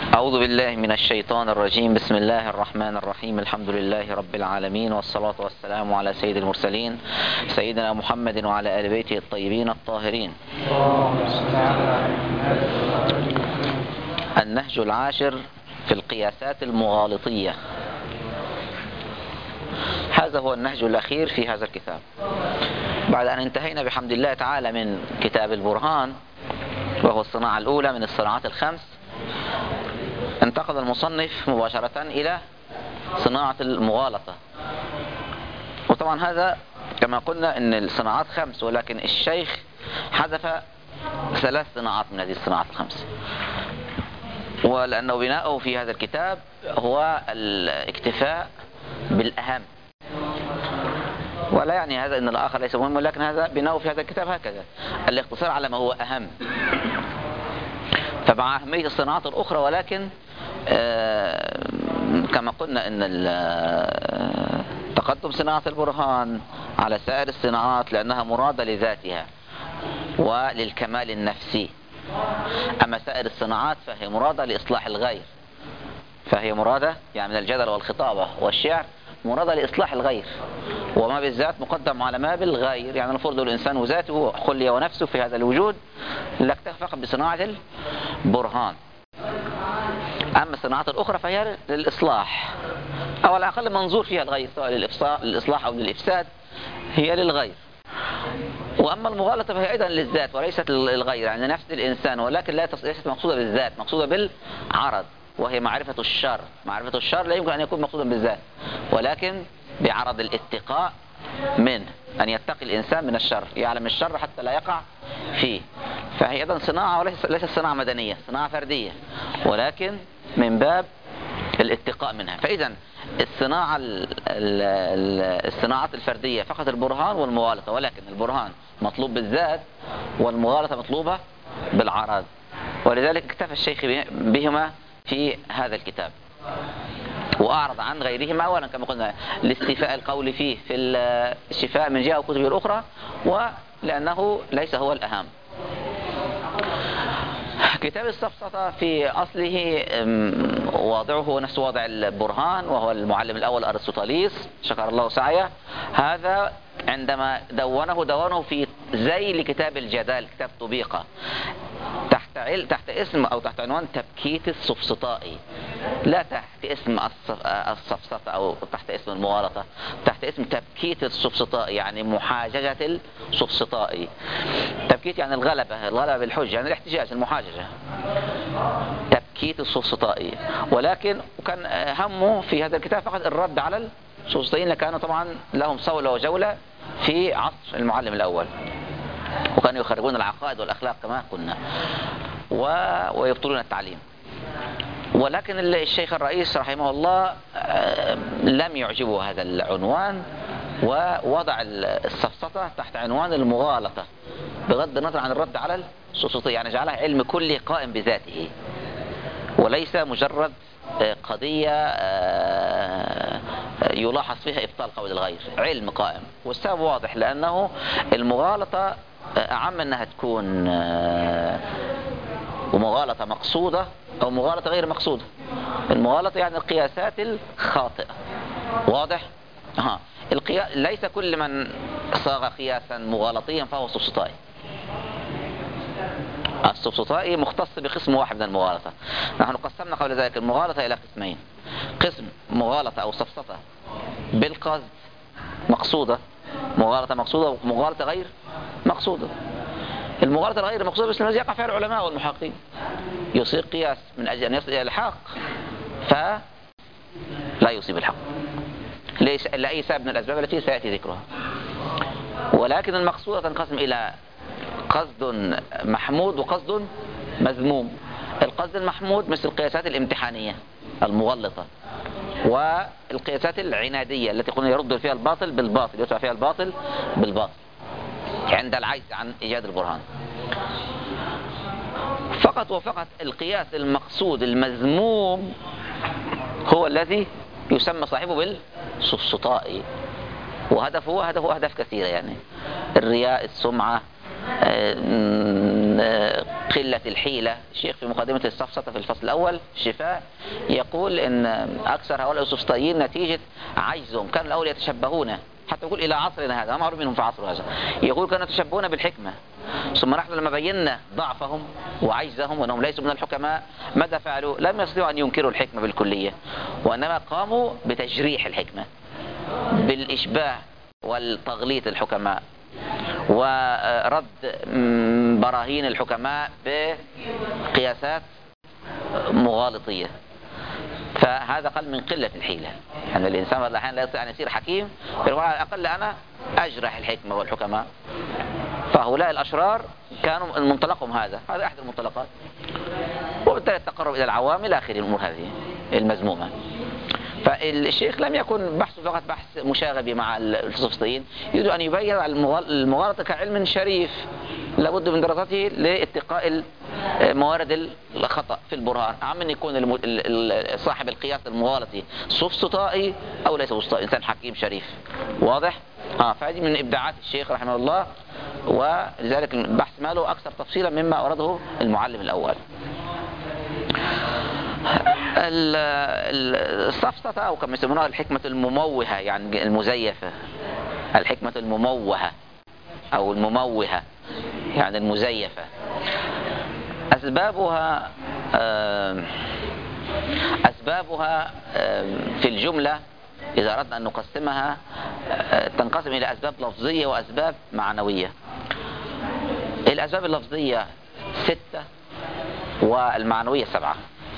أعوذ بالله من الشيطان الرجيم. بسم الله الرحمن الرحيم. الحمد لله رب العالمين، والصلاة والسلام على سيد المرسلين سيدنا محمد وعلى آل بيته الطيبين الطاهرين. النهج العاشر في القياسات المغالطية. هذا هو النهج الأخير في هذا الكتاب، بعد أن انتهينا بحمد الله تعالى من كتاب البرهان، وهو الصناعة الأولى من الصناعات الخمس. انتقل المصنف مباشرة إلى صناعة المغالطة. وطبعا هذا كما قلنا أن الصناعات خمس، ولكن الشيخ حذف 3 صناعات من هذه الصناعات الخمس، ولأنه بناؤه في هذا الكتاب هو الاكتفاء بالأهم، ولا يعني هذا أن الآخر ليس مهم، ولكن هذا بناؤه في هذا الكتاب هكذا، الاقتصار على ما هو أهم. فمع أهمية الصناعات الأخرى، ولكن كما قلنا أن تقدم صناعة البرهان على سائر الصناعات لأنها مرادة لذاتها وللكمال النفسي. أما سائر الصناعات فهي مرادة لإصلاح الغير، فهي مرادة يعني من الجدل والخطابة والشعر مرادة لإصلاح الغير، وما بالذات مقدم على ما بالغير. يعني المفروض الإنسان ذاته خلي ونفسه في هذا الوجود، لا اكتفى فقط بصناعة البرهان. أما الصناعات الأخرى فهي للإصلاح، أو على الأقل منظور فيها الغير، سواء للإصلاح أو للإفساد، هي للغير. وأما المغالطة فهي أيضا للذات وليست للغير، يعني نفس الإنسان، ولكن ليست مقصودة بالذات، مقصودة بالعرض، وهي معرفة الشر. معرفة الشر لا يمكن أن يكون مقصودا بالذات، ولكن بعرض الاتقاء منه، أن يتقي الإنسان من الشر، يعلم الشر حتى لا يقع فيه. فهي أيضا صناعة، وليست صناعة مدنية، صناعة فردية، ولكن من باب الاتقاء منها. فإذا الصناعات الفردية فقط البرهان والمغالطة، ولكن البرهان مطلوب بالذات والمغالطة مطلوبة بالعرض، ولذلك اكتفى الشيخ بهما في هذا الكتاب، وأعرض عن غيرهما أولا كما قلنا لاستيفاء القول فيه في الشفاء من جهة وكتبه الأخرى، ولأنه ليس هو الأهم. كتاب السفسطة في أصله واضعه هو نفس واضع البرهان، وهو المعلم الأول أرسطاليس شكر الله سعيه. هذا عندما دونه في ذيل كتاب الجدال، كتاب طبيقة، تحت اسم أو تحت عنوان تبكيت السفسطائي، لا تحت اسم السفسطة أو تحت اسم المغالطة، تحت اسم تبكيت السفسطائي، يعني محاججة السفسطائي. تبكيت يعني الغلبة بالحجة، يعني الاحتجاج، المحاججة، تبكيت السفسطائي. ولكن كان همه في هذا الكتاب فقط الرد على السفسطائيين، اللي كانوا طبعا لهم صولة وجولة في عصر المعلم الأول، وكانوا يخرجون العقائد والأخلاق كما قلنا، ويبطلون التعليم. ولكن الشيخ الرئيس رحمه الله لم يعجبه هذا العنوان، ووضع السفسطة تحت عنوان المغالطة، بغض النظر عن الرد على السفسطية، يعني جعلها علم كلي قائم بذاته، وليس مجرد قضية يلاحظ فيها إبطال قول الغير، علم قائم. والسبب واضح، لأنه المغالطة أعم أنها تكون مغالطة مقصودة أو مغالطة غير مقصودة. المغالطة يعني القياسات الخاطئة، واضح؟ ليس كل من صاغ قياسا مغالطيا فهو سفسطائي. السفسطائي مختص بقسم واحد من المغالطة. نحن قسمنا قبل ذلك المغالطة إلى قسمين: قسم مغالطة أو سفسطة بالقصد مقصودة، مغالطة مقصودة، ومغالطة غير مقصودة. المغالطة الغير مقصودة بس الذي يقع فيها العلماء والمحققين، يصير قياس من أجل أن يصل إلى الحق فلا يصيب الحق لأي سبب من الأسباب التي سيأتي ذكرها. ولكن المقصودة تنقسم إلى قصد محمود وقصد مذموم. القصد المحمود مثل القياسات الامتحانية المغلطة، والقياسات العنادية التي قلنا يرد فيها الباطل بالباطل، يدفع فيها الباطل بالباطل عند العجز عن إيجاد البرهان. فقط وفقط القياس المقصود المذموم هو الذي يسمى صاحبه بالسفسطائي، وهدفه أهداف كثيرة، يعني الرياء، السمعة، قلة الحيلة. الشيخ في مقدمة السفسطة في الفصل الأول الشفاء يقول إن أكثر هؤلاء السفسطائيين نتيجة عجزهم، كانوا الأول يتشبهون، حتى يقول إلى عصرنا هذا، ما معروف منهم في عصر هذا، يقول كانوا يتشبهون بالحكمة، ثم نحن لما بينا ضعفهم وعجزهم وأنهم ليسوا من الحكماء ماذا فعلوا؟ لم يستطيعوا أن ينكروا الحكمة بالكلية، وإنما قاموا بتجريح الحكمة، بالإشباه والتغليط الحكماء، ورد براهين الحكماء بقياسات مغالطية. فهذا قل من قلة الحيلة، يعني الإنسان بعض الأحيان لا يستطيع أن يصير حكيم، على الأقل أنا أجرح الحكمة والحكماء. فهؤلاء الأشرار كانوا منطلقهم هذا أحد المنطلقات، وبالتالي التقرب إلى العوام إلى آخر الأمور هذه المذمومة. فالشيخ لم يكن بحثه فقط بحث مشاغبي مع السفسطائيين، يريد أن يبين المغالطة كعلم شريف لابد من دراسته لاتقاء موارد الخطأ في البرهان، عم أن يكون صاحب القياس المغالطي سفسطائي أو ليس سفسطائي، إنسان حكيم شريف واضح. فهذه من إبداعات الشيخ رحمه الله، ولذلك البحث ماله أكثر تفصيلا مما أورده المعلم الأول. السفسطة أو كما يسمونها الحكمة المموهة، يعني المزيفة، الحكمة المموهة أو المموهة يعني المزيفة. أسبابها في الجملة إذا أردنا أن نقسمها تنقسم إلى أسباب لفظية وأسباب معنوية. الأسباب اللفظية 6 والمعنوية 7.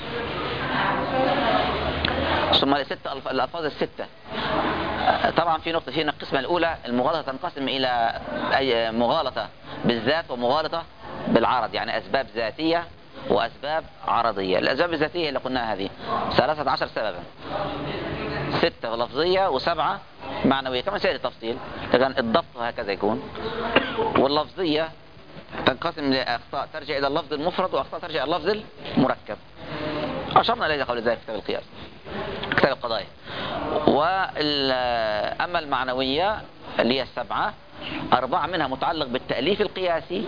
ثم الألفاظ 6 طبعا في نقطة هنا، القسمة الأولى المغالطة تنقسم إلى أي مغالطة بالذات ومغالطة بالعرض، يعني أسباب ذاتية وأسباب عرضية. الأسباب الذاتية اللي قلناها هذه 13 سببا، 6 لفظية و7 معنوية كما سيأتي التفصيل، لكن الضبط هكذا يكون. واللفظية تنقسم لأخطاء ترجع إلى اللفظ المفرد وأخطاء ترجع إلى اللفظ المركب، أشرنا إليه قبل ذلك كتاب القياس، كتاب القضايا. أما المعنوية اللي هي 7، 4 منها متعلق بالتأليف القياسي،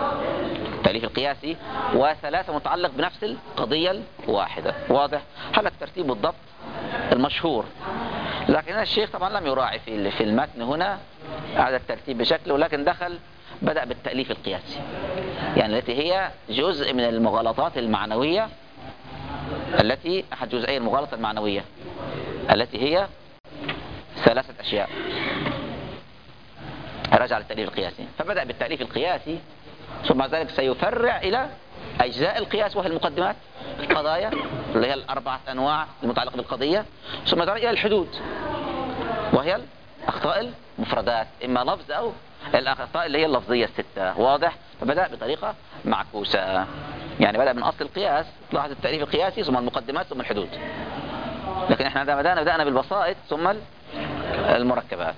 و3 متعلق بنفس القضية الواحدة. واضح؟ هذا الترتيب بالضبط المشهور، لكن الشيخ طبعا لم يراعي في المتن هنا هذا الترتيب بشكل، ولكن بدأ بالتأليف القياسي، يعني التي هي جزء من المغالطات المعنوية، التي أحد جزئي المغالطة المعنوية التي هي 3 أشياء. رجع للتأليف القياسي، فبدأ بالتأليف القياسي، ثم ذلك سيفرع إلى أجزاء القياس وهي المقدمات، القضايا اللي هي 4 أنواع المتعلقة بالقضية، ثم ذلك إلى الحدود وهي الأخطاء المفردات، إما لفظ أو الأخطاء اللي هي اللفظية 6. واضح؟ فبدأ بطريقة معكوسة، يعني بدأ من أصل القياس، لاحظ التأليف القياسي ثم المقدمات ثم الحدود، لكن احنا بدأنا بالبسائط ثم المركبات.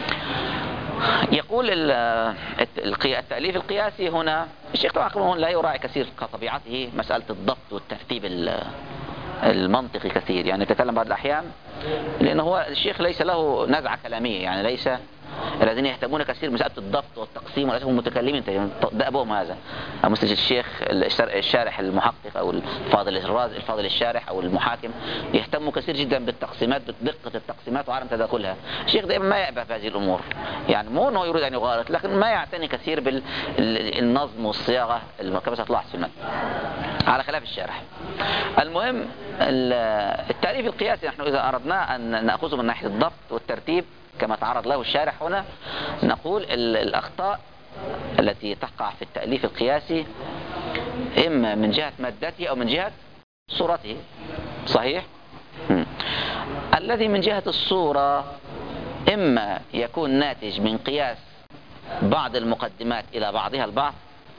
يقول التأليف القياسي هنا الشيخ طبعا هنا لا يراعي كثير كطبيعته مسألة الضبط والترتيب المنطقي كثير، يعني يتكلم بعض الأحيان لأنه هو الشيخ ليس له نزعة كلامية، يعني ليس الذين يهتمون كثير بمسألة الضبط والتقسيم وليس هم متكلمين دأبهم هذا، مثل الشيخ الشارح المحقق أو الفاضل الشارح أو المحاكم يهتموا كثير جدا بالتقسيمات، بدقة التقسيمات وعدم تداخلها. الشيخ دائما ما يأبه في هذه الأمور، يعني مو أنه يريد أن يغالط، لكن ما يعتني كثير بالنظم والصياغة كما ستلاحظ في المتن، على خلاف الشارح. المهم التأليف القياسي نحن إذا أردنا أن نأخذه من ناحية الضبط والترتيب كما تعرض له الشارح هنا، نقول الأخطاء التي تقع في التأليف القياسي إما من جهة مادته أو من جهة صورته. صحيح؟ الذي من جهة الصورة إما يكون ناتج من قياس بعض المقدمات إلى بعضها البعض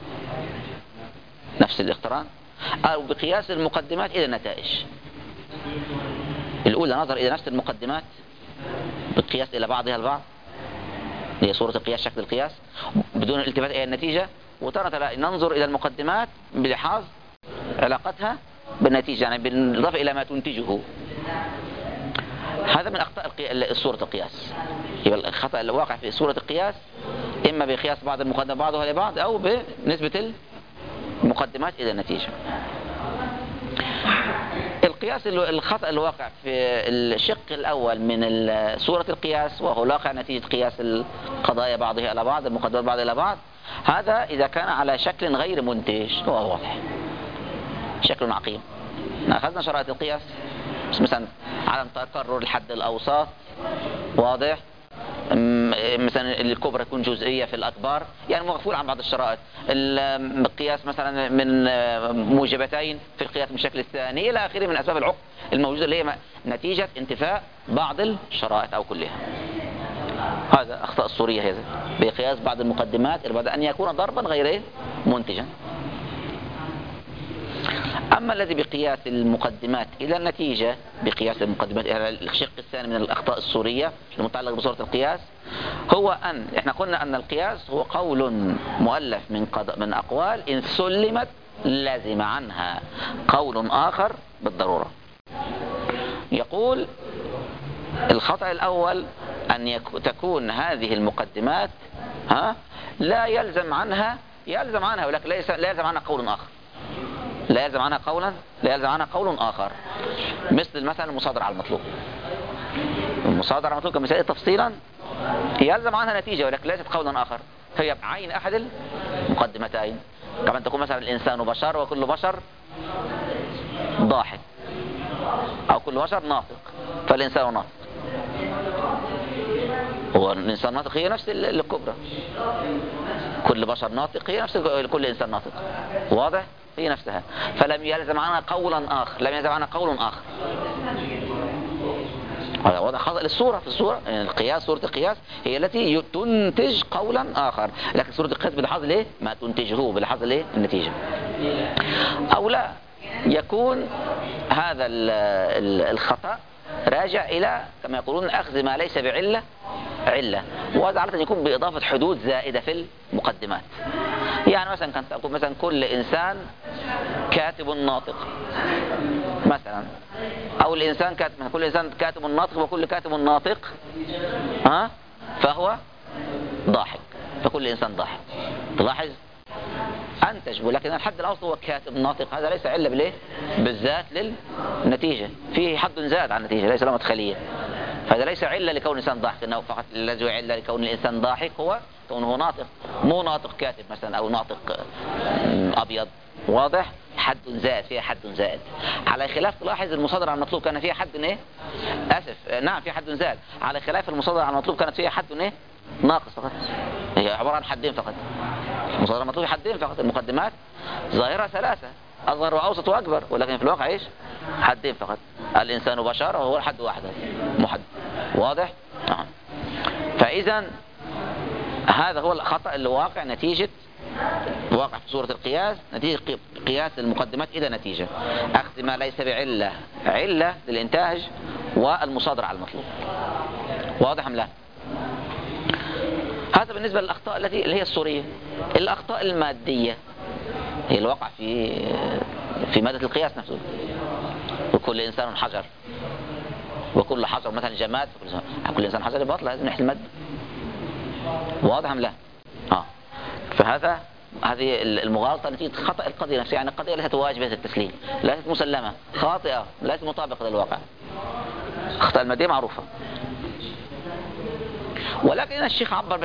نفس الاقتران، أو بقياس المقدمات إلى النتائج. الأولى نظر إلى نفس المقدمات بالقياس إلى بعضها البعض، هي صورة القياس شكل القياس بدون الالتفات إلى النتيجة، وتارة ننظر إلى المقدمات بلحاظ علاقتها بالنتيجة، يعني بالإضافة إلى ما تنتجه. هذا من أخطاء صورة القياس. يبقى الخطأ اللي واقع في صورة القياس إما بقياس بعض المقدمات بعضها لبعض أو بنسبة مقدمات إلى نتيجة. القياس الخطأ الواقع في الشق الأول من صورة القياس، وهو واقع نتيجة قياس القضايا بعضها إلى بعض، المقدمات بعضها إلى بعض، هذا إذا كان على شكل غير منتج هو واضح، شكل عقيم. أخذنا شرائط القياس مثلا عدم تكرر الحد الأوسط، واضح، مثلا الكبرى تكون جزئية في الأكبر، يعني مغفول عن بعض الشرائط. القياس مثلا من موجبتين في القياس من الشكل الثاني إلى آخره من أسباب العقد الموجودة اللي هي نتيجة انتفاء بعض الشرائط أو كلها. هذا أخطاء الصورية هذا بقياس بعض المقدمات بعد أن يكون ضربا غير منتجا. أما الذي بقياس المقدمات إلى النتيجة، بقياس المقدمات إلى الشق الثاني من الأخطاء الصورية المتعلق بصورة القياس، هو أن إحنا قلنا أن القياس هو قول مؤلف من أقوال إن سلمت لازم عنها قول آخر بالضرورة. يقول الخطأ الأول أن تكون هذه المقدمات لا يلزم عنها ولكن لا يلزم عنها قول آخر، لا يلزم عنها قول آخر، مثل مثلا المصادرة على المطلوب. المصادرة على المطلوب كمثال تفصيلا يلزم عنها نتيجة ولكن ليست قولا آخر، هي بعين أحد المقدمتين. كما تكون مثلا الإنسان بشر وكل بشر ضاحك، أو كل بشر ناطق فالإنسان ناطق. هو الإنسان ناطق هي نفس الكبرى، كل بشر ناطق هي نفس كل إنسان ناطق، واضح، هي نفسها، فلم يلزم عنها قولا آخر، لم يلزم عنها قول آخر. هذا وضع خطأ للصورة. في الصورة يعني القياس، صورة القياس هي التي تنتج قولا آخر، لكن صورة القياس بلحظ ليه ما تنتجه، بلحظ ليه النتيجة. أو لا يكون هذا الخطأ راجع إلى كما يقولون أخذ ما ليس بعلة علة، وهذا عادة يكون بإضافة حدود زائدة في المقدمات. يعني مثلا كانت تقول مثلا كل إنسان كاتب ناطق مثلا، أو الإنسان كاتب، كل إنسان كاتب ناطق وكل كاتب ناطق فهو ضاحك، فكل إنسان ضاحك. تلاحظ أنتج، ولكن الحد الأوسط هو كاتب ناطق، هذا ليس علة بالإيه بالذات للنتيجة، فيه حد زائد عن النتيجة ليس له مدخلية، فهذا ليس علة لكون الإنسان ضاحك، إنه فقط الذي علة لكون الإنسان ضاحك هو كونه ناطق، مو ناطق كاتب مثلا أو ناطق أبيض، واضح، حد زائد، فيها حد زائد. على خلاف تلاحظ المصادرة على المطلوب كان فيها حد ايه نعم فيها حد زائد، على خلاف المصادرة على المطلوب كانت فيها حد ايه ناقص فقط، هي عبارة عن حدين فقط. المصادرة على المطلوب حدين فقط، المقدمات ظاهرة ثلاثة، أصغر وأوسط وأكبر، ولكن في الواقع ايش حدين فقط، الإنسان بشر وهو الحد واحد محد، واضح. فإذا هذا هو الخطأ اللي واقع نتيجة واقع في صورة القياس، نتيجة قياس المقدمات إلى نتيجة، أخذ ما ليس بعلة علة للإنتاج والمصادرة على المطلوب، واضح أم لا؟ هذا بالنسبة للأخطاء اللي هي الصورية. الأخطاء المادية هي الواقع في مادة القياس نفسه، وكل إنسان حجر، وكل حجر مثلا جماد، كل إنسان حجر باطل، لازم نحل المادة، واضح أم لا؟ هذه المغالطة نتيجة خطأ القضية نفسها، يعني القضية ليست واجبة التسليم، ليست مسلمة، خاطئة، ليست مطابقة للواقع. الأخطاء المادية معروفة، ولكن الشيخ عبر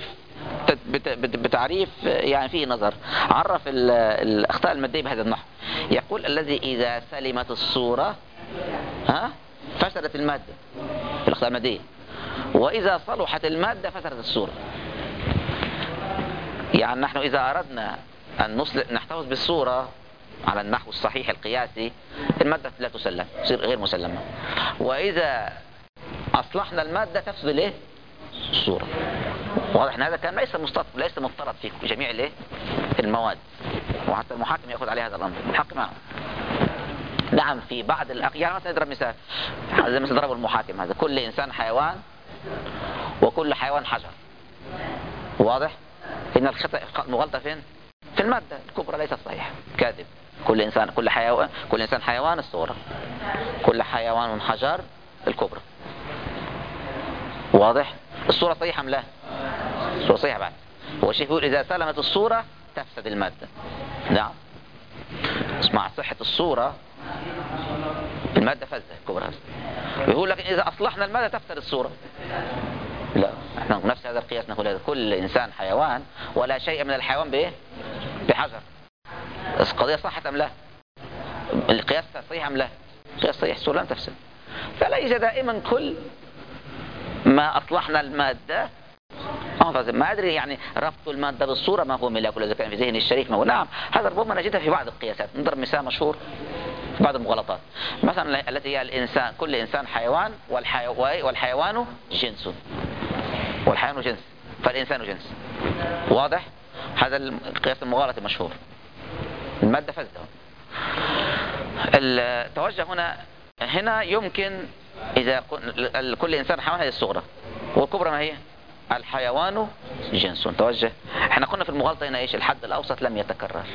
بتعريف يعني فيه نظر، عرف الأخطاء المادية بهذا النحو، يقول الذي إذا سلمت الصورة فسدت المادة في الأخطاء المادية، وإذا صلحت المادة فسدت الصورة. يعني نحن إذا أردنا أن نحتفظ بالصورة على النحو الصحيح القياسي، المادة لا تسلم، تصير غير مسلمة، وإذا أصلحنا المادة تفسد الايه الصورة. واضح ان هذا كان ليس مفترض في جميع الايه المواد، وحتى المحاكم يأخذ عليه هذا الأمر، المحاكم نعم في بعض يعني مثلا نضرب مثال زي مثل ضرب المحاكم، هذا كل إنسان حيوان وكل حيوان حجر، واضح ان المغالطة فين؟ في المادة الكبرى ليست صحيحة، كاذب. كل إنسان حيوان الصورة، كل حيوان حجر الكبرى، واضح. الصورة صحيحة أم لا؟ الصورة صحيحة بعد. هو الشيخ يقول إذا سلمت الصورة تفسد المادة، نعم مع صحة الصورة المادة فاسدة كبرى. يقول لك إذا أصلحنا المادة تفسد الصورة. لا، احنا نفس هذا القياس نقول كل إنسان حيوان ولا شيء من الحيوان بإيه؟ بحجر. القضية صحت أم لا؟ القياس صحيح أم لا؟ القياس صحيح، الصورة لم تفسد. فليس دائما كل ما أصلحنا المادة ما أدري يعني ربط المادة بالصورة ما هو ملاك، ولا إذا كان في ذهن الشريك ما هو. نعم، هذا ربما نجدها في بعض القياسات. نضرب مثال مشهور في بعض المغالطات، مثلا التي هي الإنسان، كل إنسان حيوان والحيوان جنس، والحيوان جنس فالإنسان جنس. واضح؟ هذا القياس المغالط المشهور. المادة فاسدة. التوجه هنا يمكن إذا كل إنسان حيوان هذه الصغرى، والكبرى ما هي؟ الحيوان جنس. توجه. احنا قلنا في المغالطة هنا ايش؟ الحد الأوسط لم يتكرر،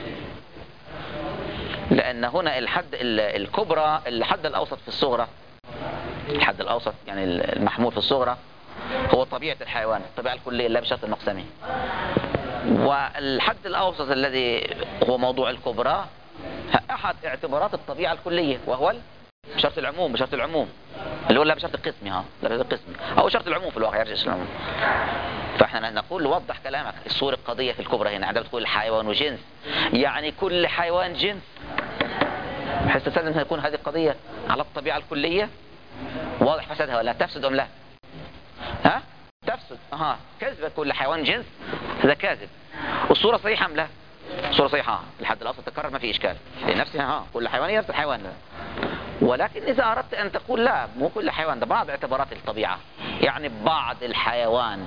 لأن هنا الكبرى الحد الأوسط في الصغرى، الحد الأوسط يعني المحمول في الصغرى هو طبيعة الحيوان، الطبيعة الكلية لا بشرط المقسمي. والحد الأوسط الذي هو موضوع الكبرى أحد اعتبارات الطبيعة الكلية، وهو بشرط العموم، بشرط العموم اللي هو لا بشرط القسمي، لا بشرط القسمي أو شرط العموم في الواقع يرجع العموم. فاحنا نقول وضح كلامك. الصورة القضية في الكبرى هنا عندما تقول الحيوان جنس يعني كل حيوان جنس، بحيث تستلزم أن يكون هذه القضية على الطبيعة الكلية. واضح فسادها ولا تفسد أم لا؟ ها؟ تفسد. كذب، كل حيوان جنس، هذا كاذب. والصورة صحيحة أم لا؟ الصورة صحيحة، الحد الأوسط تكرر ما في إشكال لنفسها. كل حيوان نفس الحيوان لا. ولكن إذا أردت أن تقول لا، مو كل حيوان، ده بعض اعتبارات الطبيعة، يعني بعض الحيوان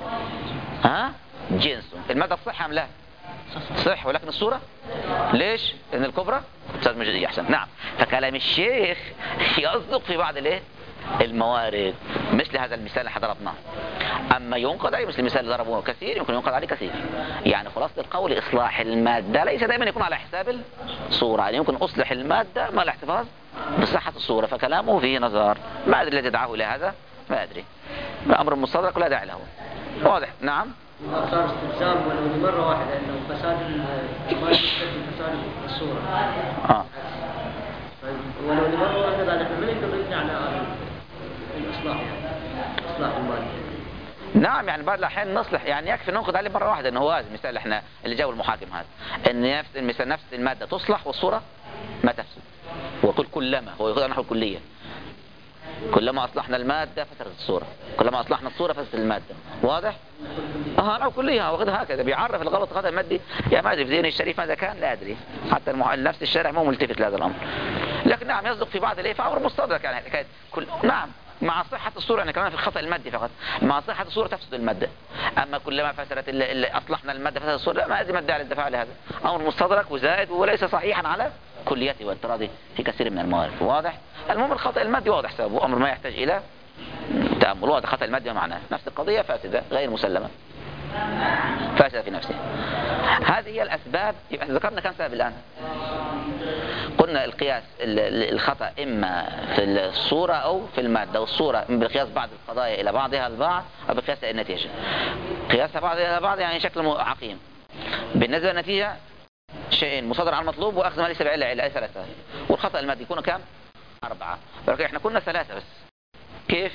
جنس، المادة صح أم لا؟ صح. ولكن الصورة ليش؟ لأن الكبرى أستاذ مجدي أحسن. نعم، فكلام الشيخ يصدق في بعض الموارد، مثل هذا المثال اللي ضربناه. أما ينقض عليه مثل المثال اللي ضربوه كثير، يمكن ينقض عليه كثير. يعني خلاصة القول إصلاح المادة ليس دائما يكون على حساب الصورة، يعني يمكن أصلح المادة مع الاحتفاظ بصحة الصورة. فكلامه فيه نظر، ما أدري الذي دعاه إلى هذا، ما أدري، أمر مستدرك ولا داعي له. واضح؟ نعم. صار استلزام ولو لمرة واحدة أنه فساد فساد الصورة. ولو لمرة واحدة بعد ما نقدر نبني على الإصلاح، يعني إصلاح المادة. نعم، يعني بعض الأحيان نصلح، يعني يكفي ننقض عليه مرة واحدة. إنه هو هذا المثال احنا اللي جاوا المحاكم هذا، إن نفس المثال نفس المادة تصلح والصورة ما تفسد. وكل كلما هو يأخذ نحو الكلية، كلما أصلحنا المادة فسدت الصورة، كلما أصلحنا الصورة فسدت المادة. واضح؟ نحو كلية واخذها هكذا. بيعرف الغلط هذا المادي، يعني ما أدري في ذهن الشريف ماذا كان، لا أدري، حتى نفس الشارع مو ملتفت لهذا الأمر. لكن نعم يصدق في بعض فأمر مستدرك يعني نعم مع صحة الصورة، يعني كمان في الخطأ المادي فقط، مع صحة الصورة تفسد المادة. أما كلما فسدت أصلحنا المادة فسدت الصورة، لا، ما أدري ما الداعي للدفاع لهذا. أمر مستدرك وزائد وليس صحيحا على كليته واضطرادي في كثير من الموارد. واضح؟ المهم الخطأ المادي واضح سببه، أمر ما يحتاج إلى تأمل. واضح خطأ المادي ومعناه نفس القضية فاسدة غير مسلمة، فاسدة في نفسه. هذه هي الأسباب. يبقى ذكرنا كم سبب الآن؟ قلنا القياس الخطأ إما في الصورة أو في المادة، والصورة بقياس بعض القضايا إلى بعضها البعض أو بقياس النتيجة. قياسها بعضها إلى بعض يعني شكل عقيم. بالنسبة للنتيجة شيئين: مصادرة على المطلوب وأخذ ما ليس بعلة، ثلاثة. والخطأ المادي يكون كم؟ 4. ولكن احنا كنا 3 بس. كيف؟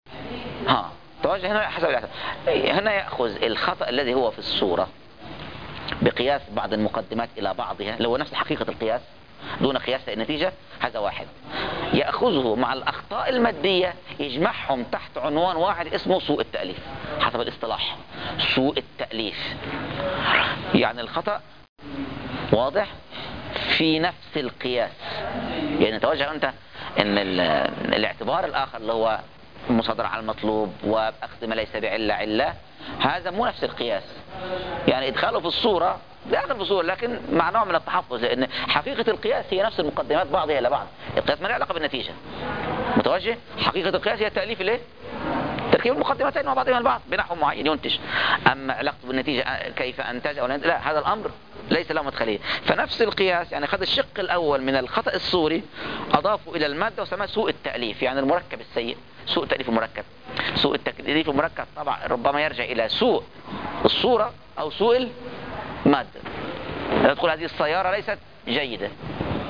توجه هنا حسب الاعتبار. هنا يأخذ الخطأ الذي هو في الصورة بقياس بعض المقدمات إلى بعضها، لو نفس حقيقة القياس دون قياس النتيجة، هذا واحد. يأخذه مع الأخطاء المادية يجمعهم تحت عنوان واحد اسمه سوء التأليف، حسب الاصطلاح سوء التأليف. يعني الخطأ واضح في نفس القياس. يعني توجه أنت أن الاعتبار الآخر اللي هو مصادرة على المطلوب وأخذ ما ليس بعلة، هذا مو نفس القياس. يعني إدخاله في الصورة داخل في الصورة، لكن مع نوع من التحفظ، لأن حقيقة القياس هي نفس المقدمات بعضها إلى بعض. القياس ما له علاقة بالنتيجة. متوجه؟ حقيقة القياس هي تأليف تركيب المقدمتين مع بعضهم البعض بنحو معين ينتج. أما علاقته بالنتيجة كيف أنتج أو لا، هذا الأمر ليس له مدخلية. فنفس القياس يعني خذ الشق الأول من الخطأ الصوري أضافه إلى المادة وسماه سوء التأليف، يعني المركب السيء، سوء التأليف المركب. سوء التأليف المركب طبعا ربما يرجع إلى سوء الصورة أو سوء المادة. تقول هذه السيارة ليست جيدة،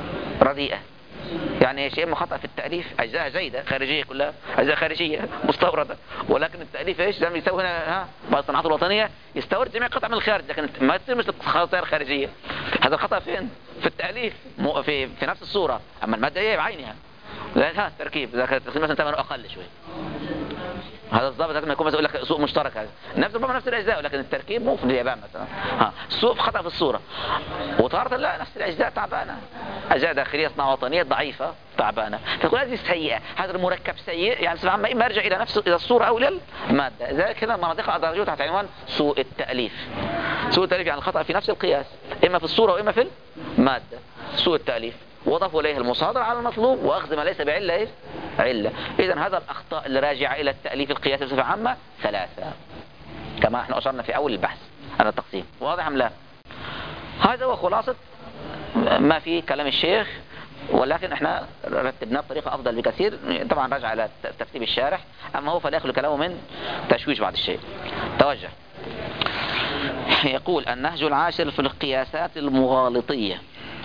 رديئة. يعني شيء اما خطأ في التأليف، أجزاء جيدة خارجية كلها أجزاء خارجية مستوردة، ولكن التأليف ايش لما يسوي هنا بعض الصناعات الوطنية يستورد جميع قطع من الخارج، لكن ما تصير مثل خطائر خارجية. هذا الخطأ فين؟ في التأليف، مو في نفس الصورة. أما المادة هي بعينها، لا التركيب إذا كانت مثلا ثمنه أقل شوي، هذا الضابط لازم يكون مثلا يقول لك سوق مشترك، هذا نفس الأجزاء، لكن التركيب مو في اليابان مثلا. السوق خطأ في الصورة، وتارة لا نفس الأجزاء تعبانة، أجزاء داخلية صناعة وطنية ضعيفة تعبانة، فتقول هذه سيئة، هذا المركب سيء، يعني بصفة عامة إما يرجع إلى الصورة أو إلى المادة. إذا كذا المناطق أدرجوها تحت عنوان سوء التأليف. سوء التأليف يعني الخطأ في نفس القياس، إما في الصورة وإما في المادة. سوء التأليف وضفوا إليه المصادرة على المطلوب وأخذ ما ليس بعلة إيه؟ علة. إذن هذا الأخطاء اللي راجعة إلى التأليف القياسي بصفة عامة ثلاثة، كما احنا أشرنا في أول البحث على التقسيم. واضح أم لا؟ هذا هو خلاصة ما في كلام الشيخ، ولكن احنا رتبناه بطريقة أفضل بكثير. طبعا رجع على ترتيب الشارح، أما هو فلا يخلو كلامه من تشويش بعض الشيء. توجه. يقول النهج العاشر في القياسات المغالطية.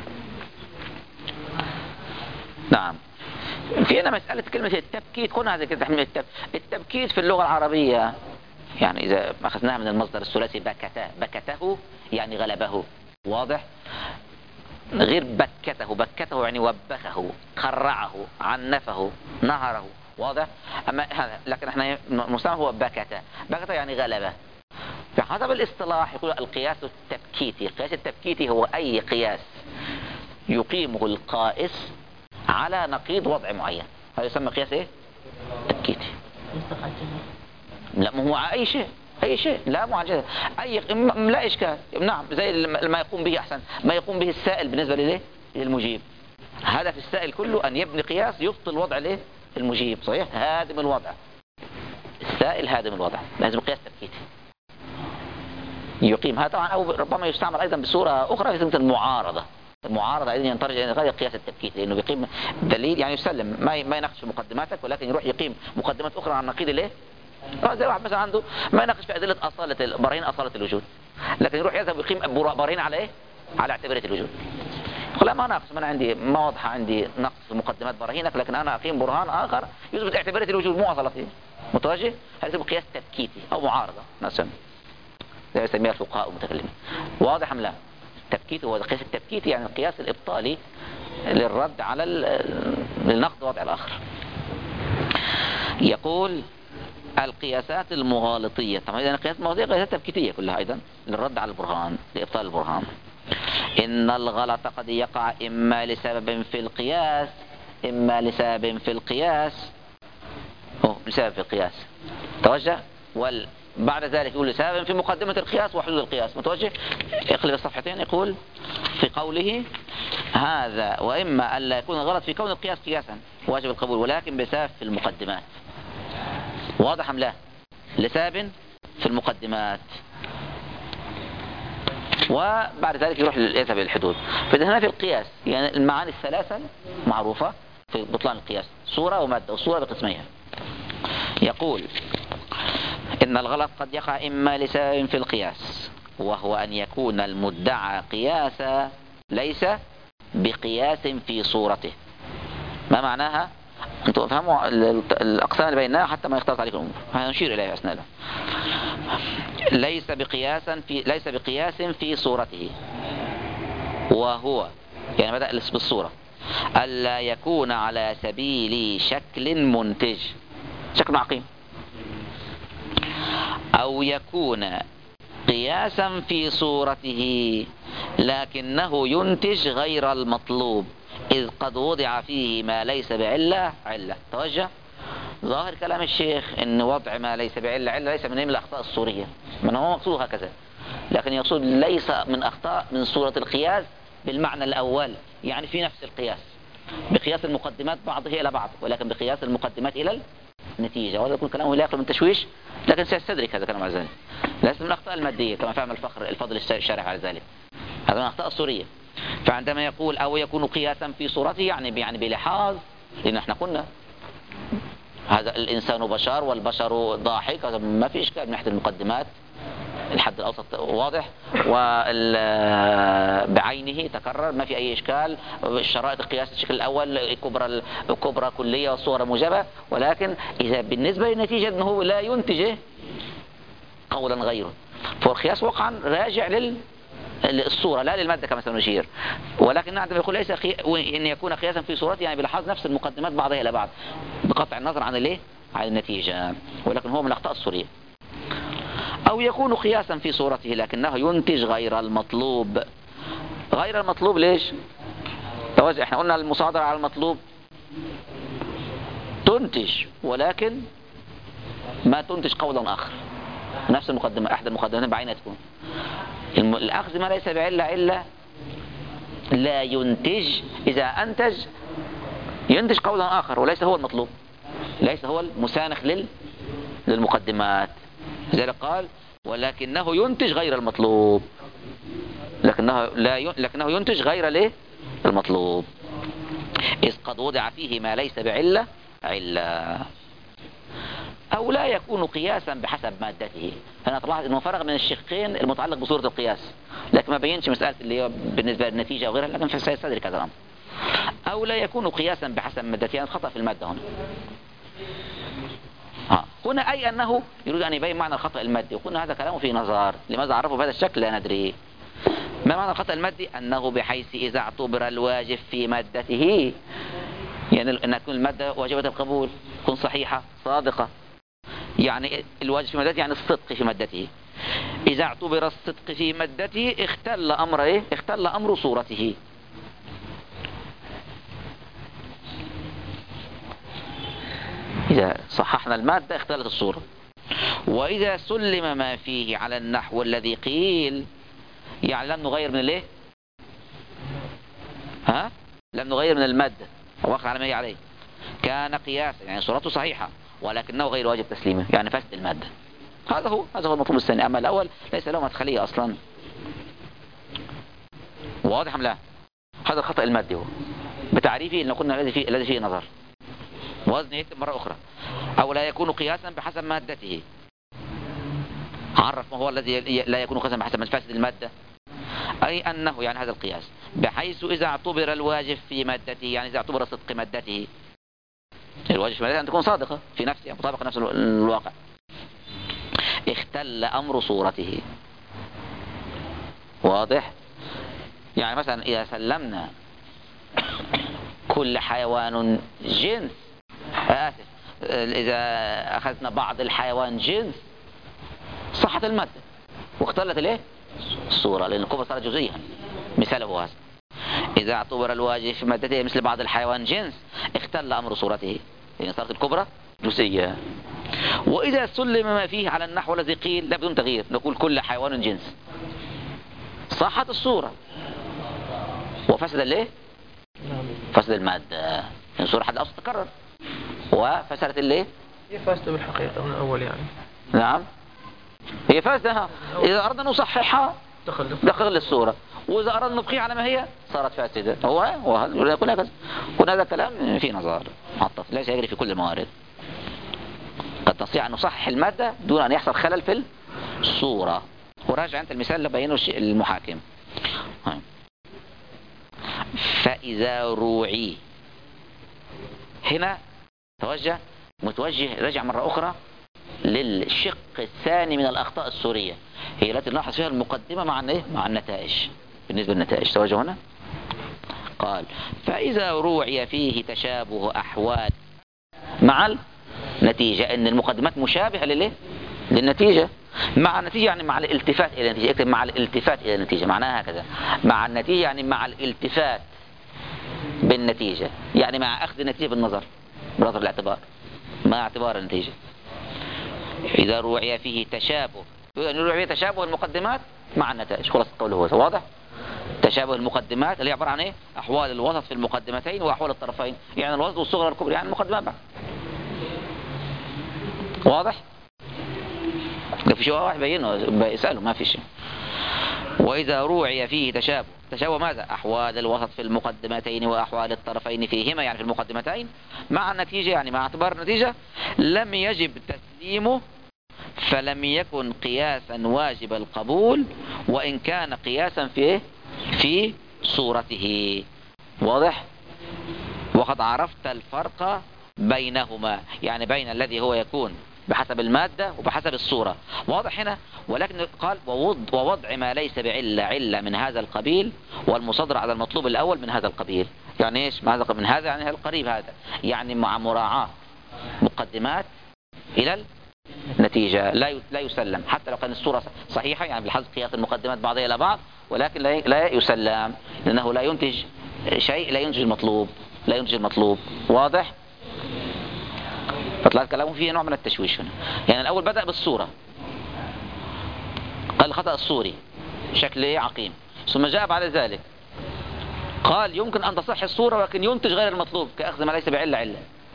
نعم، في هنا مسألة كلمة التبكيت، كنا هذا كده تحميل التبكيت في اللغة العربية، يعني إذا أخذناها من المصدر الثلاثي بكته يعني غلبه. واضح؟ غير بكته يعني وبخه، قرعه، عنفه، نهره. واضح؟ أما هذا لكن احنا المستعمل هو بكته يعني غلبه. فحسب الاصطلاح يقول القياس التبكيتي. القياس التبكيتي هو أي قياس يقيمه القائس على نقيض وضع معين، هذا يسمى قياس ايه؟ تبكيتي. لا، ما هو اي شيء لا معجزة، لا اشكال. نعم، زي ما يقوم به احسن ما يقوم به السائل بالنسبة للمجيب. هدف السائل كله ان يبني قياس يبطل وضع المجيب. صحيح؟ هادم الوضع، السائل هادم الوضع، لازم قياس تبكيتي يقيم هذا. طبعا او ربما يستعمل ايضا بصورة اخرى في سمة المعارضة. المعارضة أيضا ينترج إلى غاية قياس التبكيت، لأنه بيقيم دليل، يعني يسلم ما يناقش في مقدماتك، ولكن يروح يقيم مقدمات أخرى عن نقيض الايه؟ زي واحد مثلا عنده ما يناقش في أدلة براهين أصالة الوجود، لكن يروح يذهب ويقيم براهين على ايه؟ على اعتبارية الوجود. يقول لا ما ناقص، ما أنا عندي ما واضحة، عندي نقص في مقدمات براهينك، لكن أنا أقيم برهان آخر يثبت اعتبارية الوجود مو أصالته. متوجه؟ هذا اسمه قياس تبكيتي أو معارضة مثلا، زي يسميها الفقهاء المتكلمين. واضح أم لا؟ التبكيت هو القياس التبكيتي، يعني القياس الإبطالي للرد على للنقد وضع الآخر. يقول القياسات المغالطية. طبعا إذا القياسات المغالطية قياسات تبكيتية كلها أيضا للرد على البرهان، لإبطال البرهان. إن الغلط قد يقع إما لسبب في القياس لسبب في القياس توجه، بعد ذلك يقول لسبب في مقدمة القياس وحدود القياس. متوجه؟ اقلب الصفحتين. يقول في قوله هذا وإما ألا يكون غلط في كون القياس قياسا واجب القبول، ولكن بسبب في المقدمات. واضح أم لا؟ لسبب في المقدمات، وبعد ذلك يروح للإذهاب للحدود. فإذا هنا في القياس يعني المعاني الثلاثة معروفة في بطلان القياس، صورة ومادة، والصورة بقسميها. يقول إن الغلط قد يقع إما لسبب في القياس، وهو أن يكون المدعى قياسا ليس بقياس في صورته. ما معناها؟ أنتم افهموا الأقسام اللي بينها حتى ما يختلط عليكم الأمور، هنشير إليها أثناء. ليس بقياس في صورته، وهو يعني بدأ بالصورة ألا يكون على سبيل شكل منتج، شكل عقيم، أو يكون قياسا في صورته لكنه ينتج غير المطلوب، إذ قد وضع فيه ما ليس بعلة علة. توجه؟ ظاهر كلام الشيخ إن وضع ما ليس بعلة ليس من الأخطاء الصورية، من هو مقصود هكذا، لكن يقصد ليس من أخطاء من صورة القياس بالمعنى الأول، يعني في نفس القياس بقياس المقدمات بعضه إلى بعض، ولكن بقياس المقدمات إلى النتيجة. وهذا يكون كلامه لا يخلو من تشويش، لكن سيستدرك هذا كلام على ذلك. ليس من الأخطاء المادية كما فهم الفضل الشارح على ذلك، هذا من الأخطاء الصورية. فعندما يقول أو يكون قياسا في صورته يعني بلحاظ، لأن احنا قلنا هذا الإنسان بشر والبشر ضاحك، هذا ما في إشكال من ناحية المقدمات الحد الأوسط واضح، وبعينه تكرر ما في أي إشكال. شرائط القياس الشكل الأول الكبرى كلية والصغرى موجبة، ولكن إذا بالنسبة للنتيجة أنه لا ينتج قولا غيره، فالقياس وقعا راجع للصورة لا للمادة كما سنشير. ولكن عندما يقول ليس أن يكون قياسا في صورته، يعني بلحاظ نفس المقدمات بعضها إلى بعض بقطع النظر عن عن النتيجة، ولكن هو من الأخطاء الصورية. أو يكون قياسا في صورته لكنه ينتج غير المطلوب. غير المطلوب ليش؟ توجه، احنا قلنا المصادرة على المطلوب تنتج، ولكن ما تنتج قولا آخر. نفس المقدمة، أحد المقدمتين بعينها تكون الأخذ ما ليس بعلة علة لا ينتج. إذا أنتج ينتج قولا آخر وليس هو المطلوب، ليس هو المسانخ للمقدمات. لذلك قال ولكنه ينتج غير المطلوب، لكنه ينتج غير المطلوب، إذ قد وضع فيه ما ليس بعلة علة. أو لا يكون قياسا بحسب مادته. هنا طلعت أنه فرغ من الشقين المتعلق بصورة القياس، لكن ما بينش مسألة اللي هي بالنسبة للنتيجة وغيرها، لكن سيستدرك هذا الأمر. أو لا يكون قياسا بحسب مادته، يعني خطأ في المادة هنا. هنا أي أنه يريد أن يبين معنى الخطأ المادي، وقلنا هذا كلامه في نظر. لماذا عرفه بهذا الشكل لا ندري. ما معنى الخطأ المادي؟ أنه بحيث إذا اعتبر الواجب في مادته، يعني أن تكون المادة واجبة القبول، تكون صحيحة صادقة، يعني الواجب في مادته يعني الصدق في مادته. إذا اعتبر الصدق في مادته اختل أمر اختل أمر صورته. إذا صححنا المادة اختلت الصورة. وإذا سلم ما فيه على النحو الذي قيل، يعني لم نغير من لم نغير من المادة ووقع على ما هي عليه، كان قياسا يعني صورته صحيحة ولكنه غير واجب تسليمه، يعني فسد المادة. هذا هو المطلوب الثاني. أما الأول ليس له مدخلية أصلا. واضح أم لا؟ هذا الخطأ المادي هو بتعريفه إن قلنا الذي فيه نظر. وزن يكتب مرة أخرى. أو لا يكون قياسا بحسب مادته. عرف ما هو الذي لا يكون قياسا بحسب فاسد المادة. أي أنه يعني هذا القياس بحيث إذا اعتبر الواجب في مادته، يعني إذا اعتبر صدق مادته، الواجب في مادته أن تكون صادقة في نفسها مطابقة نفس الواقع، اختل أمر صورته. واضح؟ يعني مثلا إذا سلمنا كل حيوان جنس، إذا أخذنا بعض الحيوان جنس صحت المادة واختلت الصورة، لأن الكبرى صارت جزئيا. مثاله هو هذا. إذا اعتبر الواجب في مادته مثل بعض الحيوان جنس اختل أمر صورته، لأن صارت الكبرى جزئية. وإذا سلم ما فيه على النحو الذي قيل لا بدون تغيير، نقول كل حيوان جنس، صحت الصورة وفسد فسد المادة، يعني الصورة حد أصل تكرر وفسدت هي فاسدة بالحقيقة من الأول يعني. نعم هي فاسدة. إذا أردنا نصححها دخل للصورة، وإذا أردنا نبقيها على ما هي صارت فاسدة. يقول هذا كلام في نظر معطف، ليس يجري في كل الموارد. قد تستطيع أن نصحح المادة دون أن يحصل خلل في الصورة. وراجع أنت المثال اللي بينه المحاكم. فإذا روعي، هنا متوجه رجع مرة أخرى للشق الثاني من الأخطاء الصورية، هي التي نلاحظ فيها المقدمة مع النتائج. بالنسبة للنتائج توجه هنا قال فإذا روعي فيه تشابه أحوال مع النتيجة، أن المقدمات مشابهة للنتيجة مع النتيجة، يعني مع الالتفات إلى النتيجة. اكتب مع الالتفات إلى النتيجة، معناها هكذا. مع النتيجة يعني مع الالتفات بالنتيجة، يعني مع أخذ النتيجة بالنظر بنظر الاعتبار مع اعتبار النتيجة. إذا روعي فيه تشابه، روعي فيه تشابه المقدمات مع النتائج. خلاص قوله هو واضح. تشابه المقدمات اللي عبارة عن أحوال الوسط في المقدمتين وأحوال الطرفين، يعني الوسط والصغرى والكبرى، يعني المقدمات بعد. واضح؟ لو في شيء واحد بينه يسأله، ما في شيء. وإذا روعي فيه تشابه ماذا؟ أحوال الوسط في المقدمتين وأحوال الطرفين فيهما، يعني في المقدمتين مع النتيجة، يعني مع اعتبار النتيجة، لم يجب تسليمه فلم يكن قياسا واجب القبول وإن كان قياسا في صورته. واضح؟ وقد عرفت الفرق بينهما، يعني بين الذي هو يكون بحسب المادة وبحسب الصورة. واضح هنا؟ ولكن قال ووضع ما ليس بعلة علة من هذا القبيل، والمصادرة على المطلوب الأول من هذا القبيل. يعني إيش من هذا؟ من هذا يعني القريب هذا، يعني مع مراعاة مقدمات إلى النتيجة. لا يسلم حتى لو كانت الصورة صحيحة، يعني بحسب قياس المقدمات بعضها إلى بعض، ولكن لا يسلم، لأنه لا ينتج شيء، لا ينتج المطلوب. واضح؟ فطلع كلامه فيه نوع من التشويش هنا. يعني الأول بدأ بالصورة، قال الخطأ الصوري شكله عقيم، ثم جاء بعد ذلك قال يمكن أن تصح الصورة ولكن ينتج غير المطلوب كأخذ ما ليس بعلة.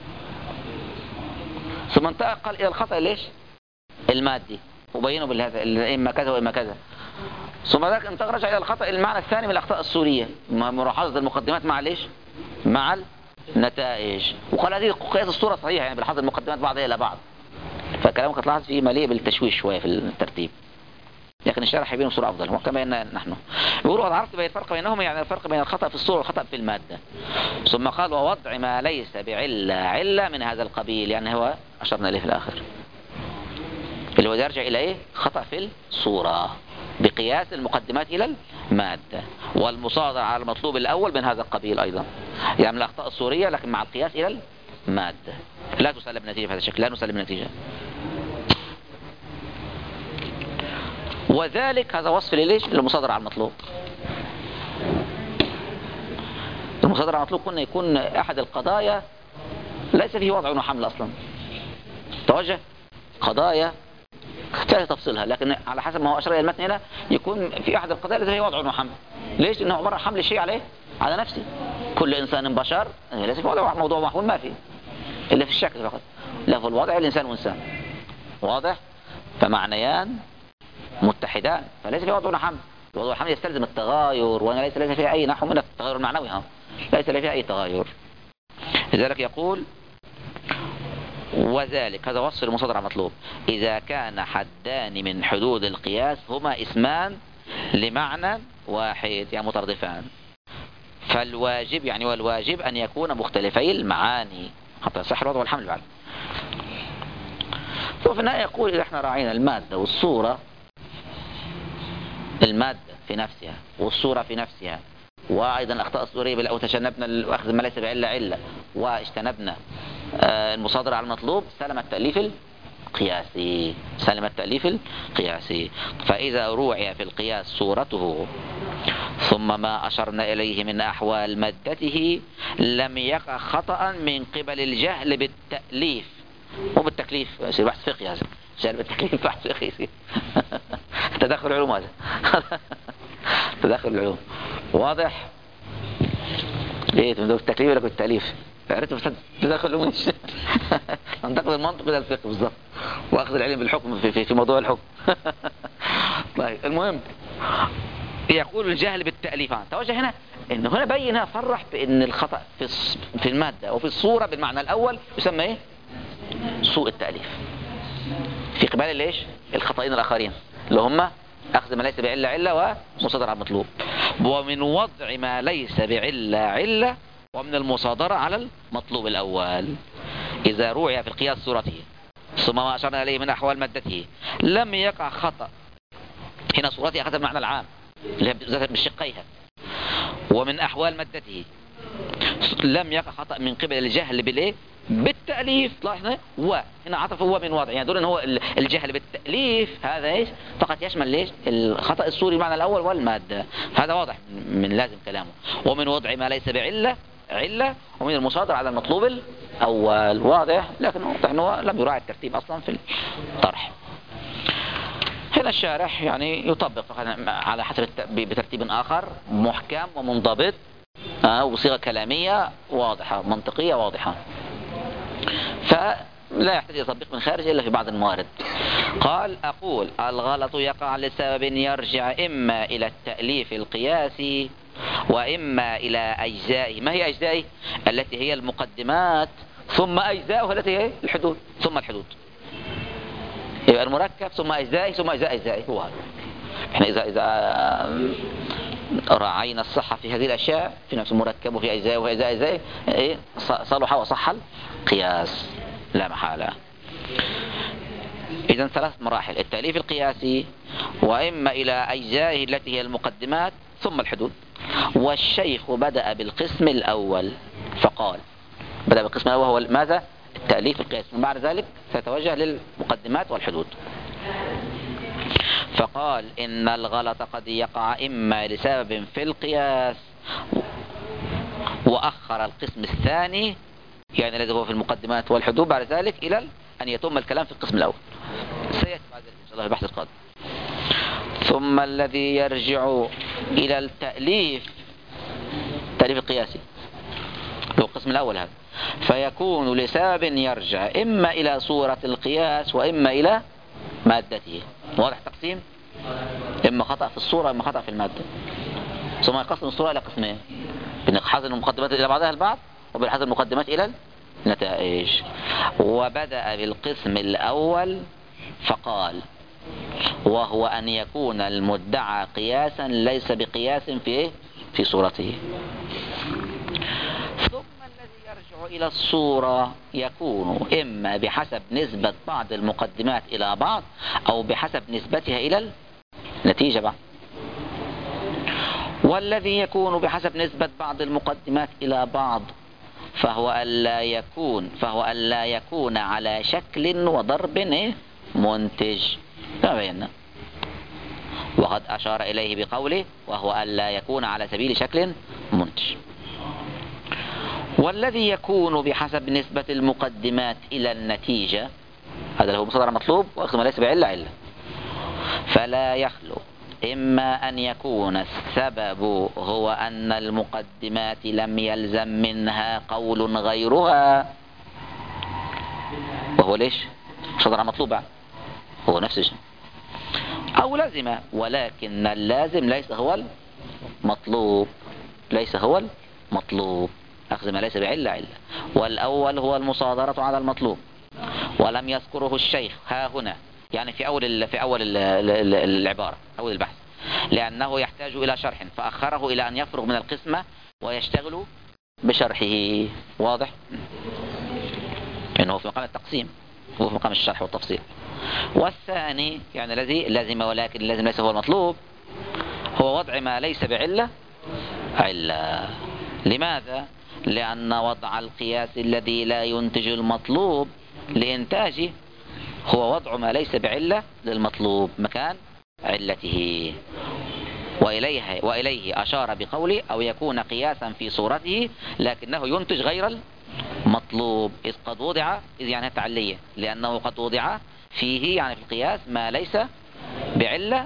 ثم انتقل إلى الخطأ ليش المادي وبينه بالهذا إما كذا وإما كذا. ثم ذلك رجع إلى الخطأ المعنى الثاني من الأخطاء الصورية، ملاحظة المقدمات مع ليش مع النتائج. وقال هذه قياس الصورة صحيحة، يعني بلاحظ المقدمات بعضها إلى بعض. فكلامك تلاحظ فيه مليء بالتشويش شوية في الترتيب، لكن الشرح يبين الصورة أفضل. وكما أن نحن يقولوا قد عرفت بين الفرق بينهما، يعني الفرق بين الخطأ في الصورة والخطأ في المادة. ثم قال ووضع ما ليس علة من هذا القبيل، يعني هو أشرنا إليه في الآخر، اللي هو يرجع إلى إيه؟ خطأ في الصورة بقياس المقدمات إلى المادة، والمصادرة على المطلوب الأول من هذا القبيل أيضا، يعني من الأخطاء الصورية لكن مع القياس إلى المادة. لا تسلم نتيجة بهذا الشكل، لا نسلم نتيجة. وذلك هذا وصف ليش للمصادرة على المطلوب. المصادرة على المطلوب كنا يكون أحد القضايا ليس فيه وضع وحمل أصلا، توجه قضايا فيها تفصيلها، لكن على حسب ما هو أشار إلى المتن هنا يكون في أحد القضايا ليس فيه وضع وحمل. ليش؟ لأنه عبارة عن حمل الشيء على نفسه. كل إنسان بشر، ليس في وضع موضوع محمول، ما فيه إلا في الشكل فقط، لا في الوضع الإنسان وإنسان. واضح؟ فمعنيان متحدان، فليس في وضع وحمل. الوضع والحمل يستلزم التغاير، وأنا ليس فيها أي نحو من التغير المعنوي، ليس فيها أي تغاير. لذلك يقول وذلك هذا وصف المصادرة مطلوب إذا كان حدان من حدود القياس هما اسمان لمعنى واحد، يعني مترادفان. فالواجب يعني والواجب أن يكون مختلفي المعاني حتى يصح الوضع والحمل بعد. وفي النهاية يقول إذا احنا راعينا المادة والصورة، المادة في نفسها والصورة في نفسها، وأيضا الأخطاء الصورية أو تجنبنا أخذ ما ليس بعلة واجتنبنا المصادرة على المطلوب، سلم التأليف القياسي. فإذا روعي في القياس صورته ثم ما أشرنا إليه من أحوال مادته لم يقع خطأ من قبل الجهل بالتأليف وبالتكليف. يصير بحث فقهي هذا، جهل بالتكليف بحث فقهي يصير تدخل العلوم هذا تدخل العلوم. واضح؟ ليه تمدوك التكليف ولا التأليف؟ عرفت تدخل العلوم ننتقل المنطق إلى الفقه بالضبط، وأخذ العلم بالحكم في موضوع الحكم طيب المهم يقول الجهل بالتأليف. توجه هنا إنه هنا بينها فرح بأن الخطأ في المادة وفي الصورة بالمعنى الأول يسمى إيه؟ سوء التأليف، في قبال ليش؟ الخطأين الآخرين اللي هم أخذ ما ليس بعلة ومصادرة على المطلوب، ومن وضع ما ليس بعلة ومن المصادرة على المطلوب الأول. إذا روعي في القياس صورته ثم ما أشرنا إليه من أحوال مادته لم يقع خطأ. هنا صورته أخذ المعنى العام اللي هي بشقيها، ومن أحوال مادته لم يقع خطأ من قبل الجهل بالإيه؟ بالتأليف. لاحظنا وهنا عطف هو من وضع، يعني دول إن هو الجهل بالتأليف هذا إيش فقط يشمل ليش الخطأ الصوري المعنى الأول والمادة. هذا واضح من لازم كلامه. ومن وضع ما ليس بعلة ومن المصادرة على المطلوب الأول. واضح، لكن واضح أنه لم يراعي الترتيب أصلا في الطرح. هنا الشارح يعني يطبق على حسب بترتيب آخر محكم ومنضبط وصيغة كلامية واضحة منطقية واضحة، فلا يحتاج يطبق من خارج إلا في بعض الموارد. قال أقول الغلط يقع لسبب يرجع إما إلى التأليف القياسي وإما إلى أجزائه. ما هي أجزائه؟ التي هي المقدمات، ثم أجزاؤه التي هي الحدود، ثم الحدود. يبقى المركب ثم أجزائه ثم أجزاء أجزائه هو هذا. احنا إذا راعينا الصحة في هذه الأشياء، في نفس المركب وفي أجزائه وفي أجزاء أجزائه، إيه صلح وصح القياس لا محالة. إذن 3 مراحل: التأليف القياسي، وإما إلى أجزائه التي هي المقدمات ثم الحدود. والشيخ بدأ بالقسم الأول فقال، بدأ بالقسم الأول هو ماذا؟ التأليف القياسي، بعد ذلك سيتوجه للمقدمات والحدود. فقال إن الغلط قد يقع إما لسبب في القياس وأخر القسم الثاني، يعني الذي هو في المقدمات والحدود، بعد ذلك إلى أن يتم الكلام في القسم الأول. سيأتي بعد ذلك إن شاء الله في البحث القادم. ثم الذي يرجع إلى التأليف القياسي هو القسم الأول هذا، فيكون لسبب يرجع إما إلى صورة القياس وإما إلى مادته. واضح التقسيم؟ إما خطأ في الصورة إما خطأ في المادة. ثم يقسم الصورة إلى قسمين: بنحصل المقدمات إلى بعضها البعض، وبنحصل المقدمات إلى النتائج. وبدأ بالقسم الأول فقال: وهو أن يكون المدعى قياسا ليس بقياس في صورته. ثم الذي يرجع إلى الصورة يكون إما بحسب نسبة بعض المقدمات إلى بعض أو بحسب نسبتها إلى النتيجة بعض. والذي يكون بحسب نسبة بعض المقدمات إلى بعض فهو ألا يكون على شكل وضرب منتج كما بينا، وقد أشار إليه بقوله: وهو ألا يكون على سبيل شكل منتج. والذي يكون بحسب نسبة المقدمات إلى النتيجة، هذا هو مصدر مطلوب وأخذ ما ليس بعلة، فلا يخلو إما أن يكون السبب هو أن المقدمات لم يلزم منها قول غيرها، وهو ليش مصدر مطلوب هو نفس الشيء، أو لزم ولكن اللازم ليس هو المطلوب، أخذ ما ليس بعلة. والأول هو المصادرة على المطلوب، ولم يذكره الشيخ ها هنا، يعني في أول العبارة، أول البحث، لأنه يحتاج إلى شرح فأخره إلى أن يفرغ من القسمة ويشتغل بشرحه. واضح؟ إنه في مقام التقسيم، هو في مقام الشرح والتفصيل. والثاني يعني الذي لازم ولكن اللازم ليس هو المطلوب، هو وضع ما ليس بعلة علة. لماذا؟ لأن وضع القياس الذي لا ينتج المطلوب لإنتاجه هو وضع ما ليس بعلة للمطلوب مكان علته. وإليه أشار بقوله: أو يكون قياسا في صورته لكنه ينتج غير المطلوب، إذ قد وضع، إذ يعني تعلية، لأنه قد وضع فيه يعني في القياس ما ليس بعلة،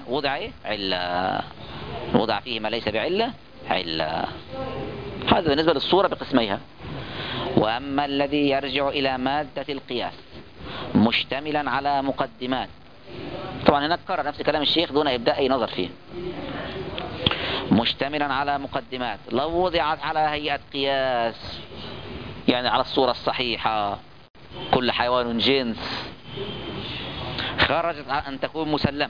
وضع فيه ما ليس بعلة علة. هذا بالنسبة للصورة بقسميها. وأما الذي يرجع إلى مادة القياس مشتملا على مقدمات، طبعا هنا كرر نفس كلام الشيخ دون إبداء أي نظر فيه، مشتملا على مقدمات لو وضعت على هيئة قياس، يعني على الصورة الصحيحة، كل حيوان جنس، خرجت عن أن تكون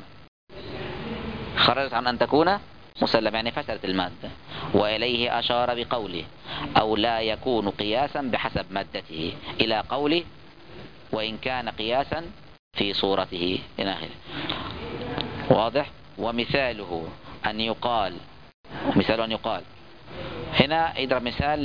مسلم، يعني فسرت المادة. وإليه أشار بقوله: أو لا يكون قياسا بحسب مادته، إلى قوله: وإن كان قياسا في صورته إلى آخره. واضح؟ ومثاله أن يقال هنا يضرب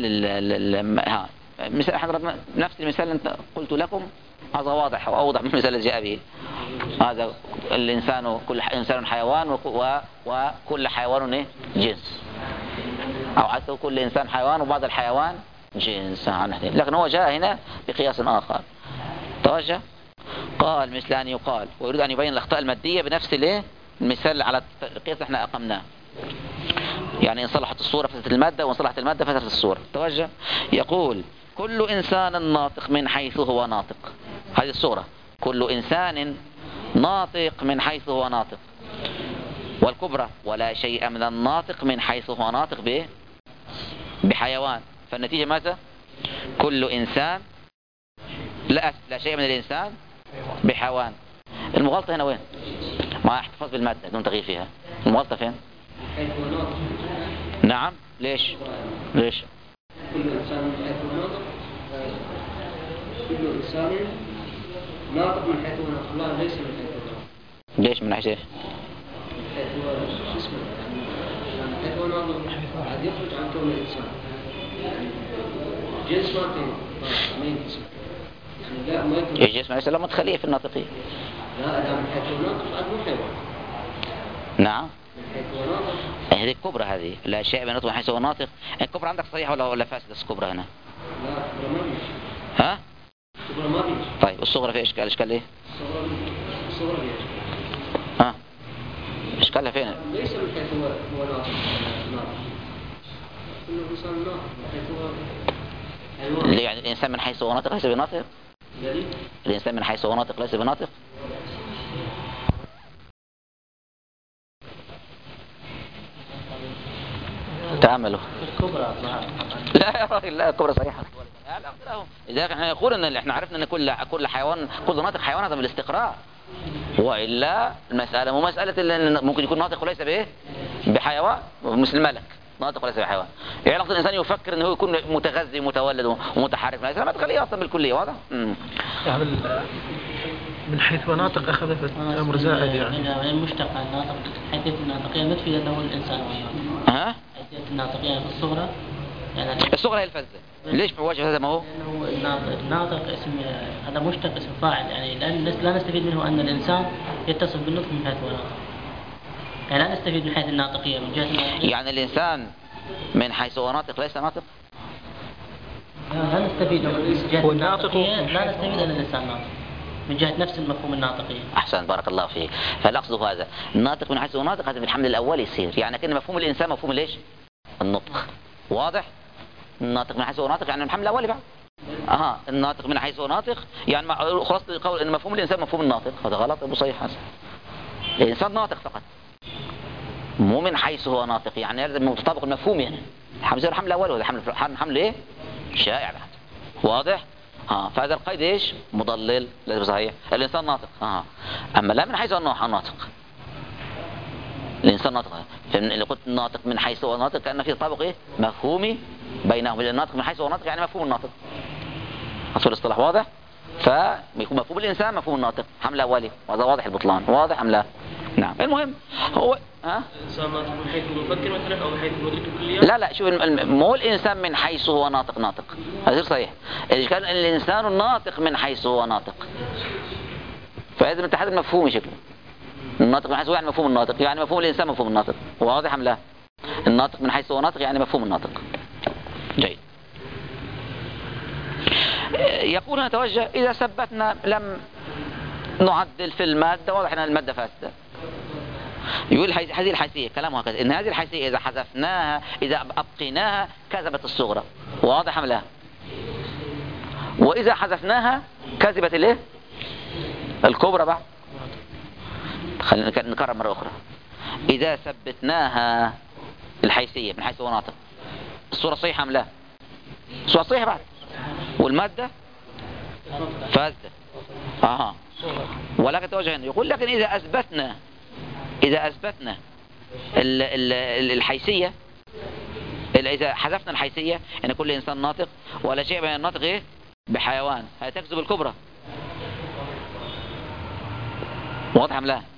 مثال احنا نفس المثال اللي قلت لكم، هذا واضح وأوضح من المثال الذي جاء به. هذا الإنسان، كل إنسان حيوان وكل حيوان جنس، أو حتى كل إنسان حيوان وبعض الحيوان جنس، لكن هو جاء هنا بقياس آخر. توجه قال مثل أن يقال، ويريد أن يبين الأخطاء المادية بنفس المثال على القياس احنا أقمناه، يعني إن صلحت الصورة فسرت المادة، وإن صلحت المادة فسرت الصورة. توجه يقول: كل إنسان ناطق من حيث هو ناطق، هذه الصورة، كل إنسان ناطق من حيث هو ناطق، والكبرى: ولا شيء من الناطق من حيث هو ناطق بحيوان. فالنتيجة ماذا؟ كل إنسان لا شيء من الإنسان بحيوان. المغالطة هنا وين؟ مع احتفاظ بالمادة دون تغيير فيها. المغالطة فين؟ حيث هو ناطق. نعم. ليش؟ ليش؟ كل إنسان من حيث هو ناطق، كل إنسان ناطق من حيث هو ناطق، الله ليس من حيث هو ناطق. ليش من حيث ايش؟ من حيث هو شو اسمه يعني من حيث هو ناطق قد يخرج عن كون الإنسان، يعني جنس ما ينقسم، يعني لا ما يكون. الجسم ليس له مدخلية في الناطقية. لا أدام من حيث هو ناطق قد مو حيوان. نعم. من حيث هو ناطق. هذه الكبرى، هذه لا شيء بينطق من حيث هو ناطق. الكبرى عندك صحيحة ولا فاسدة الكبرى هنا؟ لا الكبرى ما بيجي. ها؟ الكبرى ما بيجي. طيب الصغرى في اشكال؟ اشكال ايه؟ الصغرى بيجي. ها؟ اشكالها فين؟ ليس من حيث هو ناطق. كل إنسان ناطق من حيث هو حيوان. ليه يعني الإنسان من حيث هو ناطق ليس بناطق؟ دليل؟ الإنسان من حيث هو ناطق ليس بناطق؟ تأملوا. الكبرى لا يا راجل، لا الكبرى صحيحة. لذلك احنا نقول ان احنا عرفنا ان كل حيوان، كل ناطق حيوان هذا من الاستقراء، والا المسألة مو مسألة ان ممكن يكون ناطق وليس بايه؟ بحيوان، مثل الملك ناطق وليس بحيوان. يعني علاقة الانسان يفكر انه هو يكون متغذي متولد ومتحرك، لا ما تخليه اصلا بالكلية. واضح؟ يعني من حيث هو ناطق أخذ في أمر زائد يعني. المشتقة الناطق حيثية الناطقية ما تفيد أنه الإنسان. ها؟ حيثية الناطقية في الصغرى يعني الصغرى هي الفزة. ليش في وجه هذا ما هو؟ لأنه الناطق اسم، هذا مشتق اسم فاعل، يعني لا نستفيد منه أن الإنسان يتصف بالنطق من حيث هو ناطق. يعني لا نستفيد من حيث الناطقية من جهة الناطقية. يعني الإنسان من حيث هو ناطق ليس ناطق؟ لا نستفيد من جهة الناطقية، لا نستفيد أن الإنسان ناطق من جهة نفس المفهوم الناطقي. أحسن، بارك الله فيك. فالأقصد هذا الناطق من حيث هو ناطق، هذا في الحمل الأول يصير، يعني كأن مفهوم الإنسان مفهوم ليش؟ النطق. واضح؟ الناطق من حيث هو ناطق يعني الحمل الأول بعد. الناطق من حيث هو ناطق يعني خلاصة القول ان مفهوم الإنسان مفهوم الناطق. هذا غلط أبو صحيح حسن. الإنسان ناطق فقط، مو من حيث هو ناطق، يعني لازم متطابق المفهوم. يعني الحمل الأول وهذا حمل ايه؟ شائع بعد. واضح؟ فهذا القيد ايش؟ مضلل. لازم صحيح الإنسان ناطق. أما لا من حيث هو ناطق، الإنسان ناطق. اللي قلت ناطق من حيث هو ناطق كأن في تطابق ايه؟ مفهومي بينهم. الناطق من حيث هو ناطق يعني مفهوم الناطق. أصل الاصطلاح واضح؟ فيكون مفهوم الإنسان مفهوم الناطق، حمل أولي، وهذا واضح البطلان. واضح أم لا؟ نعم. المهم هو الإنسان ناطق من حيث يفكر مثلا أو من حيث يدرك الكليات. لا شوف، مو الإنسان من حيث هو ناطق هذا غير صحيح. إذا كان الإنسان الناطق من حيث هو ناطق فلازم اتحاد المفهومي شكله. الناطق من حيث هو يعني مفهوم الناطق، يعني مفهوم الإنسان مفهوم الناطق. واضح أم لا؟ الناطق من حيث هو ناطق يعني مفهوم الناطق. جيد. يقول نتوجه إذا ثبتنا لم نعدل في المادة، واضح أن المادة فاسدة. يقول هذه الحيثية كلامه هكذا، إن هذه الحيثية إذا حذفناها إذا أبقيناها كذبت الصغرى. واضح أم لا؟ وإذا حذفناها كذبت الايه؟ الكبرى بعد. خلينا نكرر مرة أخرى. إذا ثبتناها الحيثية من حيث هو ناطق، الصورة صحيحة أم لا؟ الصورة صحيحة بعد، والمادة فاسدة. ولكن توجه هنا يقول لكن إذا أثبتنا الحيثية، إذا حذفنا الحيثية أن كل إنسان ناطق ولا شيء بين الناطق إيه؟ بحيوان، هتكذب الكبرى. واضح أم لا؟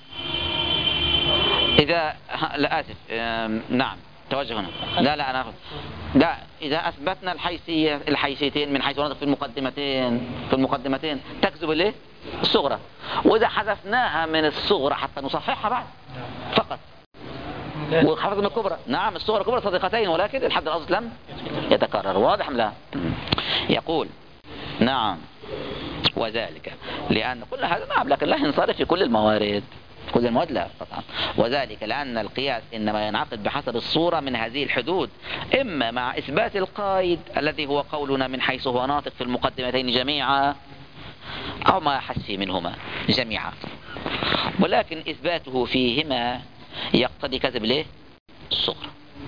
إذا لا آسف، نعم توجه هنا. لا أنا لا، إذا أثبتنا الحيثيتين من حيث ناطق في المقدمتين تكذب الايه؟ الصغرى. وإذا حذفناها من الصغرى حتى نصححها بعد فقط وحفظ من الكبرى. نعم الصغرى الكبرى صديقتين، ولكن الحد الأصل لم يتكرر. واضح أم لا؟ يقول نعم وذلك لأن كل هذا نعم، لكن لا ينصرف في كل الموارد لا طبعا. وذلك لأن القياس إنما ينعقد بحسب الصورة من هذه الحدود، إما مع إثبات القائد الذي هو قولنا من حيث هو ناطق في المقدمتين جميعا، أو مع حذف منهما جميعا. ولكن إثباته فيهما يقتضي كذب الايه؟ الصغرى،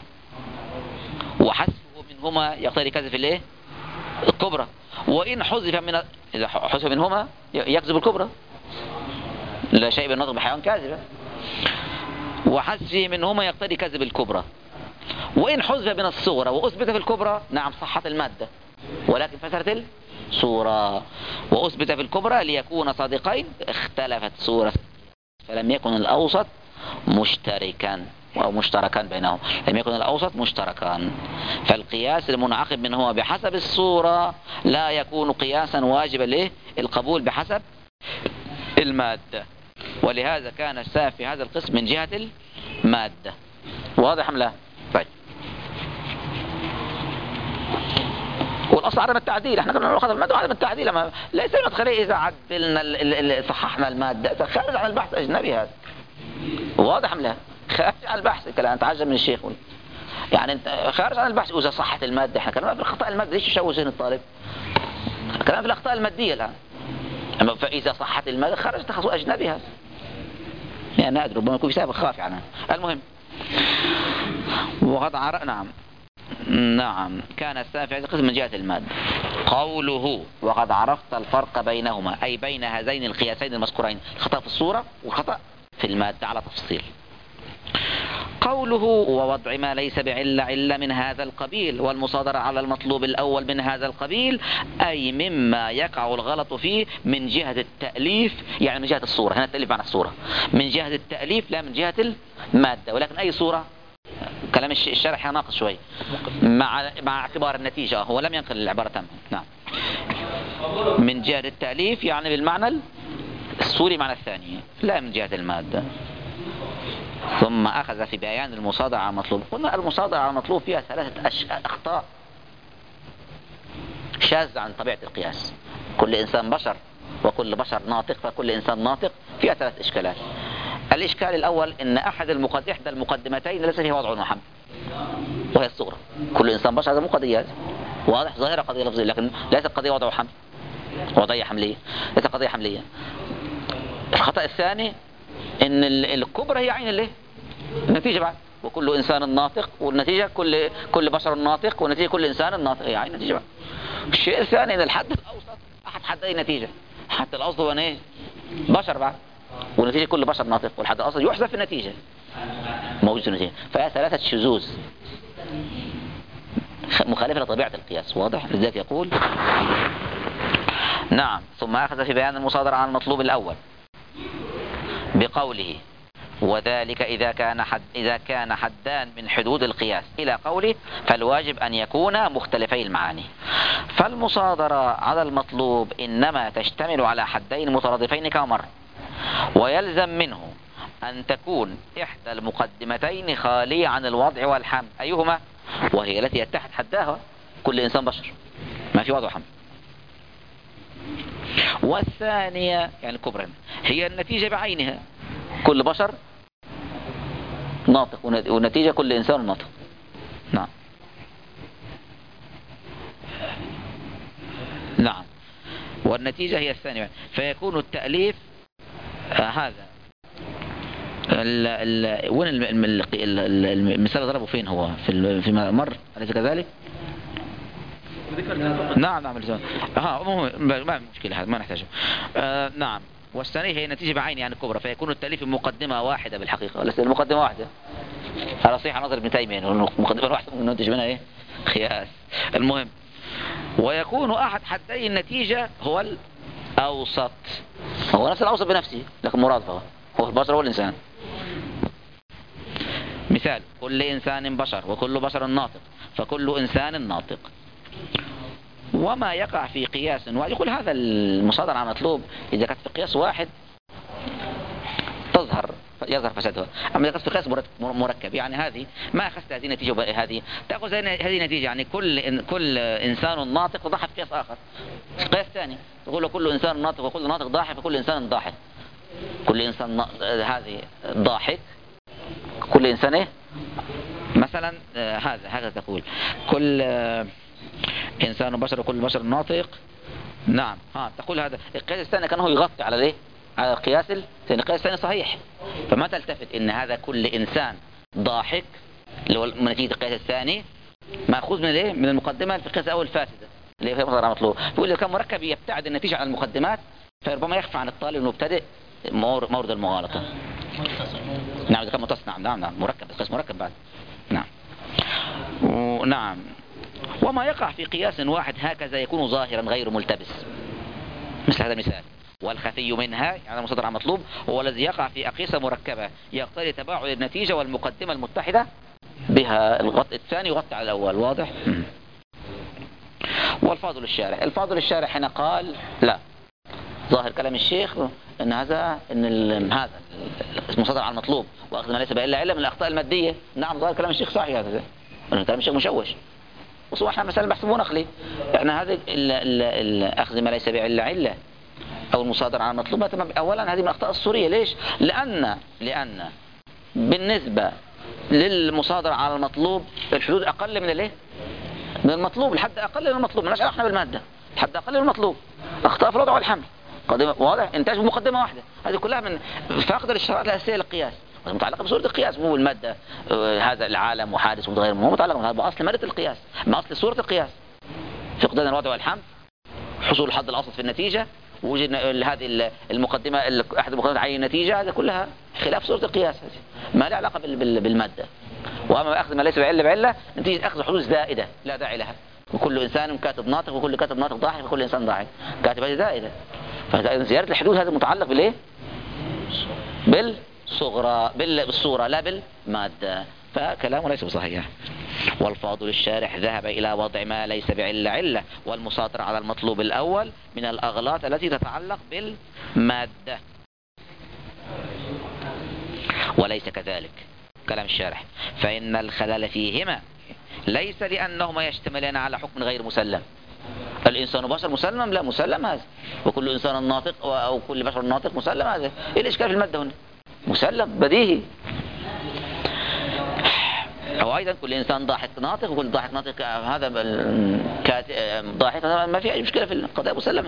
وحذفه منهما يقتضي كذب الايه؟ الكبرى. وإن حذف إذا حذف منهما يكذب الكبرى. لا شيء بالنطق بحيوان كاذبة، وحذفه منهما يقتضي كذب الكبرى. وإن حذف من الصغرى وأثبت في الكبرى نعم صحت المادة، ولكن فسرت الصورة. وأثبت في الكبرى ليكون صادقين اختلفت صورة، فلم يكن الأوسط مشتركا أو مشتركا بينهم، لم يكن الأوسط مشتركا. فالقياس المنعقد منهما بحسب الصورة لا يكون قياسا واجبا للقبول بحسب المادة، ولهذا كان السائف في هذا القسم من جهة المادة. واضح أم لا؟ طيب، والأصل عدم التعديل، احنا كنا نأخذ المادة وعدم التعديل، ليس المدخلية إذا عدلنا صححنا المادة خارج عن البحث أجنبي هذا. واضح أم لا؟ خارج عن البحث، كلام تعجب من الشيخ يعني انت خارج عن البحث. إذا صحت المادة، احنا كلامنا في الأخطاء المادية، ليش يشوه ذهن الطالب؟ كلام في الأخطاء المادية الآن. أما فإذا صحت المادة خرج تخصص أجنبي هذا، يعني أدري ربما يكون في سبب خافي عنها. المهم، وقد نعم كان السائف في هذا القسم من جهة المادة. قوله وقد عرفت الفرق بينهما، أي بين هذين القياسين المذكورين، الخطأ في الصورة والخطأ في المادة على تفصيل. قوله ووضع ما ليس بعلة من هذا القبيل، والمصادرة على المطلوب الأول من هذا القبيل، أي مما يقع الغلط فيه من جهة التأليف، يعني من جهة الصورة. هنا التأليف معنى الصورة، من جهة التأليف لا من جهة المادة. ولكن أي صورة؟ كلام الشرح ناقص شوي مع اعتبار النتيجة، هو لم ينقل العبارة تماما. نعم، من جهة التأليف يعني بالمعنى الصوري معنى الثاني، لا من جهة المادة. ثم أخذ في بيان المصادرة على المطلوب. قلنا المصادرة على المطلوب فيها ثلاثة أخطاء شاذة عن طبيعة القياس. كل إنسان بشر وكل بشر ناطق، فكل إنسان ناطق فيها ثلاث إشكالات. الإشكال الأول إن إحدى المقدمتين ليس فيها وضع وحمل، وهي الصغرى. كل إنسان بشر هذا مو قضية، واضح، ظاهرة قضية لفظية، لكن ليست قضية وضع وحمل، وضعية حملية، ليست قضية حملية. الخطأ الثاني إن الكبرى هي عين النتيجة بعد، وكل إنسان ناطق، والنتيجة كل بشر ناطق، والنتيجة كل إنسان ناطق، هي عين النتيجة بعد. الشيء الثاني إن الحد الأوسط أحد حدي النتيجة، حتى الأوسط هو إيه؟ بشر بعد، والنتيجة كل بشر ناطق، والحد الأوسط يحذف في النتيجة، موجود في النتيجة. فهي ثلاثة شذوذ مخالفة لطبيعة القياس. واضح؟ لذلك يقول نعم. ثم أخذ في بيان المصادرة على المطلوب الأول بقوله وذلك إذا كان حدان من حدود القياس، إلى قوله فالواجب أن يكون مختلفي المعاني. فالمصادرة على المطلوب إنما تشتمل على حدين مترادفين كما مر، ويلزم منه أن تكون إحدى المقدمتين خالية عن الوضع والحمل، أيهما؟ وهي التي يتحد حداها كل إنسان بشر، ما في وضع وحمل. والثانية يعني الكبرى هي النتيجة بعينها، كل بشر ناطق، والنتيجة كل إنسان ناطق. نعم نعم، والنتيجة هي الثانية. فيكون التأليف هذا وين المثال ضربه فين؟ هو فيما مر أليس كذلك؟ نعم ما مشكلة، هذا ما نحتاجه. نعم. والثانية هي نتيجة بعين يعني الكبرى، فيكون التأليف مقدمة واحدة بالحقيقة، ليس المقدمة واحدة. هذا صحيح نظر ابن تيمية، المقدمة واحدة ننتج منها ايه؟ قياس. المهم، ويكون أحد حدي النتيجة هو الأوسط، هو نفس الأوسط بنفسه لكن مرادفه هو البشر والإنسان. مثال كل إنسان بشر وكل بشر ناطق، فكل إنسان ناطق. وما يقع في قياس واحد، يقول هذا المصادرة على مطلوب إذا كانت في قياس واحد يظهر فسادها. أما إذا كانت في قياس مركب، يعني هذه ما أخذت هذه نتيجة وهذه تأخذ هذه نتيجة، يعني كل إنسان ناطق ضاحك في قياس آخر، قياس ثاني تقول كل إنسان ناطق وكل ناطق ضاحك، فكل إنسان ضاحك، كل إنسان هذه ضاحك، كل إنسان إيه؟ مثلا هذا تقول كل إنسان بشر وكل بشر ناطق. نعم تقول هذا القياس الثاني كان هو يغطي على الايه؟ على القياس الثاني. القياس الثاني صحيح، فما تلتفت ان هذا كل إنسان ضاحك اللي هو نتيجة القياس الثاني مأخوذ من الايه؟ من المقدمة في القياس الأول فاسدة اللي هي مصدر مطلوب. يقول لو كان مركب يبتعد النتيجة عن المقدمات، فربما يخفى عن الطالب المبتدئ مورد المغالطة. متصل. نعم إذا كان متصل. نعم مركب، القياس مركب بعد. نعم. وما يقع في قياس واحد هكذا يكون ظاهرا غير ملتبس، مثل هذا المثال. والخفي منها يعني المصدر على المطلوب هو الذي يقع في أقيسة مركبة يقتضي تباعد النتيجة والمقدمة المتحدة بها. الثاني يغطي على الأول. واضح؟ والفاضل الشارح، الفاضل الشارح هنا قال لا، ظاهر كلام الشيخ ان هذا المصدر على المطلوب واخذ ما ليس بإلا علة من الأخطاء المادية. نعم ظاهر كلام الشيخ صحيح، هذا كلام الشيخ مشوش. وصوا احنا مثلا بحسبه نقلي، يعني هذا اخذ ما ليس بإلا علة او المصادر على المطلوب. اولا هذه من الاخطاء الصورية. ليش؟ لان بالنسبة للمصادر على المطلوب الحدود اقل من الايه؟ من المطلوب. الحد اقل من المطلوب، مالناش علاقه بالمادة، الحد اقل من المطلوب. اخطاء في الوضع والحمل، واضح؟ انتاج بمقدمة واحدة. هذه كلها من فاقد الاشتراطات الاساسية للقياس، متعلقة بصورة القياس. مو المادة هذا العالم وحادث ومتغير، مو متعلقة بأصل مادة القياس، مع أصل صورة القياس. فقدان الوضع والحمل، حصول الحد الأصل في النتيجة، وجد هذه المقدمة أحد المقدمات عين النتيجة، هذا كلها خلاف صورة القياس، ما لها علاقة بالمادة. وأما أخذ ما ليس بعلة نتيجة أخذ حدود زائدة لا داعي لها. وكل إنسان كاتب ناطق، وكل كاتب ناطق ضاحك، وكل إنسان ضاحك كاتب، هذه زائدة. فزيادة الحدود هذا متعلق بالإيه؟ بالصغرى، بالصورة لا بالمادة. فكلامه ليس بصحيح. والفاضل الشارح ذهب إلى وضع ما ليس بعلة والمساطر على المطلوب الأول من الأغلاط التي تتعلق بالمادة، وليس كذلك كلام الشارح، فإن الخلل فيهما ليس لأنهما يشتملان على حكم غير مسلم. الإنسان بشر مسلم؟ لا، مسلم هذا. وكل إنسان ناطق أو كل بشر ناطق مسلم هذا. إيه الإشكال في المادة هنا؟ مسلم بديهي. أو أيضا كل إنسان ضاحك ناطق، وكل ضاحك ناطق هذا ضاحك، ما في أي مشكلة في القضايا مسلمة.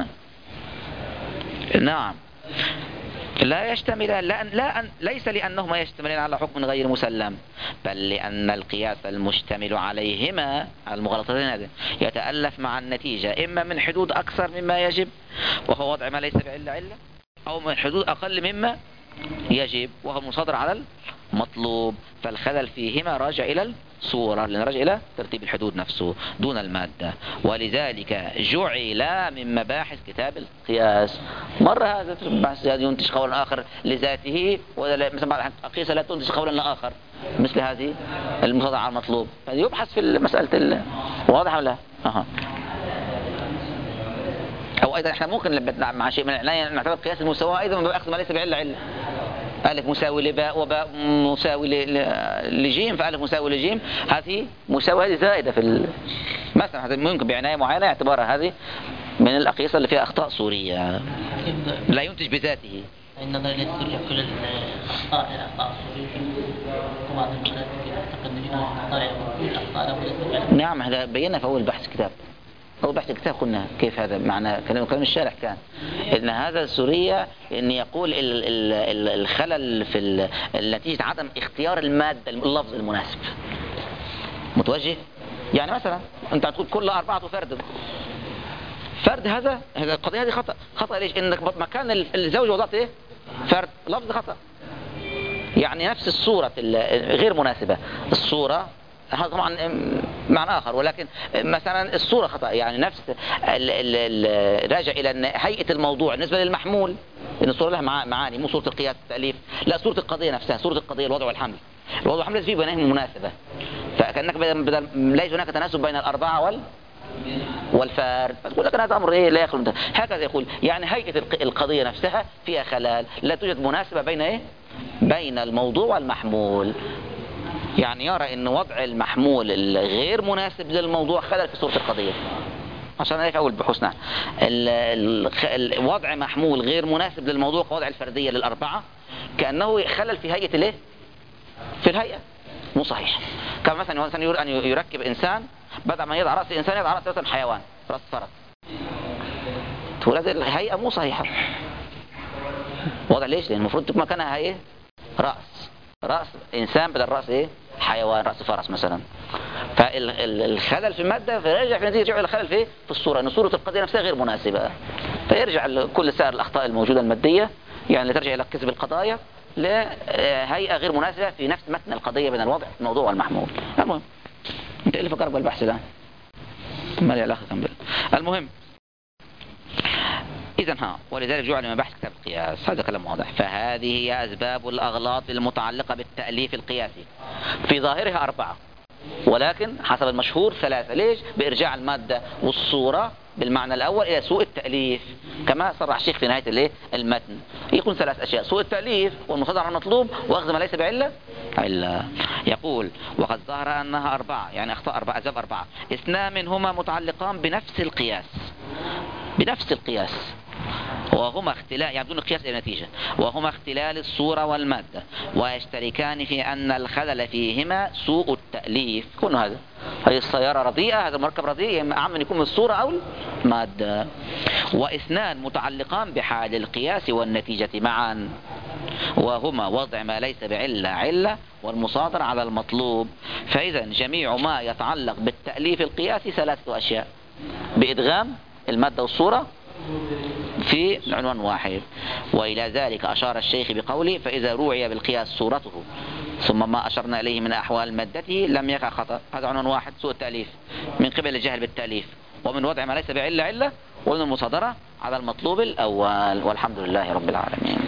نعم. لا يشتمل ليس لأنهما يشتملان على حكم غير مسلم، بل لأن القياس المشتمل عليهما على المغالطتين هذه يتألف مع النتيجة إما من حدود أكثر مما يجب وهو وضع ما ليس بعلة، أو من حدود أقل مما يجب وهو مصادر على المطلوب. فالخلل فيهما راجع إلى الصورة، لأن راجع إلى ترتيب الحدود نفسه دون المادة، ولذلك جعل من مباحث كتاب القياس. مرة هذا بحث ينتج قولا آخر لذاته، مثلا بعض الأقيسة لا تنتج قولا آخر مثل هذه المصادر على المطلوب. يبحث في مسألة واضح ولا لا؟ أو أيضا إحنا ممكن مع شيء من العناية نعتبر قياس المساواة أيضا من أخذ ما ليس بعلة. ألف مساوي لباء وباء مساوي لجيم، فألف مساوي لجيم هذه مساوية، هذه زائدة في مثلا هذا ممكن بعناية معينة اعتبارها هذه من الأقيسة اللي فيها أخطاء صورية لا ينتج بذاته. النظر التي ترجع كل الأخطاء إلى أخطاء صورية وبعض المقالات تعتقد أن الأخطاء. نعم هذا بينا في أول بحث كتاب. أول بحث الكتاب قلنا كيف هذا معنى كلام الشارح كان إن هذا السورية إن يقول الخلل في نتيجة عدم اختيار المادة اللفظ المناسب متوجه. يعني مثلا أنت تقول كل 4 فرد، هذا القضية هذه خطأ. ليش؟ إنك مكان الزوج وضعت إيه؟ فرد، لفظ خطأ. يعني نفس الصورة غير مناسبة. الصورة هذا طبعا معنى آخر، ولكن مثلا الصورة خطأ، يعني نفس راجع إلى أن هيئة الموضوع بالنسبة للمحمول إن الصورة لها معاني، مو صورة القياس التأليف، لا صورة القضية نفسها، صورة القضية الوضع والحمل. الوضع والحمل فيه بينهم مناسبة، فكأنك ليس هناك تناسب بين الأربعة والفرد، فتقول لك هذا أمر إيه لا يخلو منه. هكذا يقول يعني هيئة القضية نفسها فيها خلل، لا توجد مناسبة بين الموضوع والمحمول. يعني يرى ان وضع المحمول الغير مناسب للموضوع خلل في صورة القضية. عشان هيك اول بحوثنا وضع محمول غير مناسب للموضوع كوضع الفردية للأربعة كأنه خلل في هيئة في الهيئة، مو صحيح. كما مثلا يريد ان يركب انسان، بدل ما يضع رأس انسان يضع رأس حيوان، رأس فرد، تقول هذه الهيئة مو صحيحة. وضع ليش؟ لان المفروض تكون مكانها هيئة رأس إنسان بدل رأس حيوان، رأس فرس مثلا. فالخلل في المادة فيرجع في نتيجة إلى خلل في الصورة، أن صورة القضية نفسها غير مناسبة، فيرجع كل سائر الأخطاء الموجودة المادية يعني لترجع إلى كسب القضايا لهيئة غير مناسبة في نفس متن القضية بين الوضع الموضوع والمحمول. المهم انت اللي فكرك بالبحث ده ما لي علاقة كان المهم إذن ولذلك جعل من بحث كتاب القياس. هذا كلام واضح. فهذه هي أسباب الأغلاط المتعلقة بالتأليف القياسي. في ظاهرها 4 ولكن حسب المشهور 3. ليش؟ بإرجاع المادة والصورة بالمعنى الأول إلى سوء التأليف كما صرح الشيخ في نهاية المتن. يكون 3 أشياء: سوء التأليف والمصادرة على المطلوب وأخذ ما ليس بعلة علة. يقول وقد ظهر أنها 4 يعني أخطاء 4 أسباب 4. 2 منهما متعلقان بنفس القياس وهما اختلال يعني بدون قياس إلى نتيجة وهما اختلال الصورة والمادة ويشتركان في أن الخلل فيهما سوء التأليف. كون هذه السيارة رديئة هذا المركب رديء إما أعم أن يكون من الصورة أو المادة. و2 متعلقان بحال القياس والنتيجة معا وهما وضع ما ليس بعلة علة والمصادرة على المطلوب. فإذا جميع ما يتعلق بالتأليف القياسي 3 أشياء بإدغام المادة والصورة في عنوان واحد. وإلى ذلك أشار الشيخ بقوله فإذا روعي بالقياس صورته ثم ما أشرنا إليه من أحوال مادته لم يقع خطأ. هذا عنوان واحد: سوء التأليف من قبل الجهل بالتأليف ومن وضع ما ليس بعلة علة ومن المصادرة على المطلوب الأول. والحمد لله رب العالمين.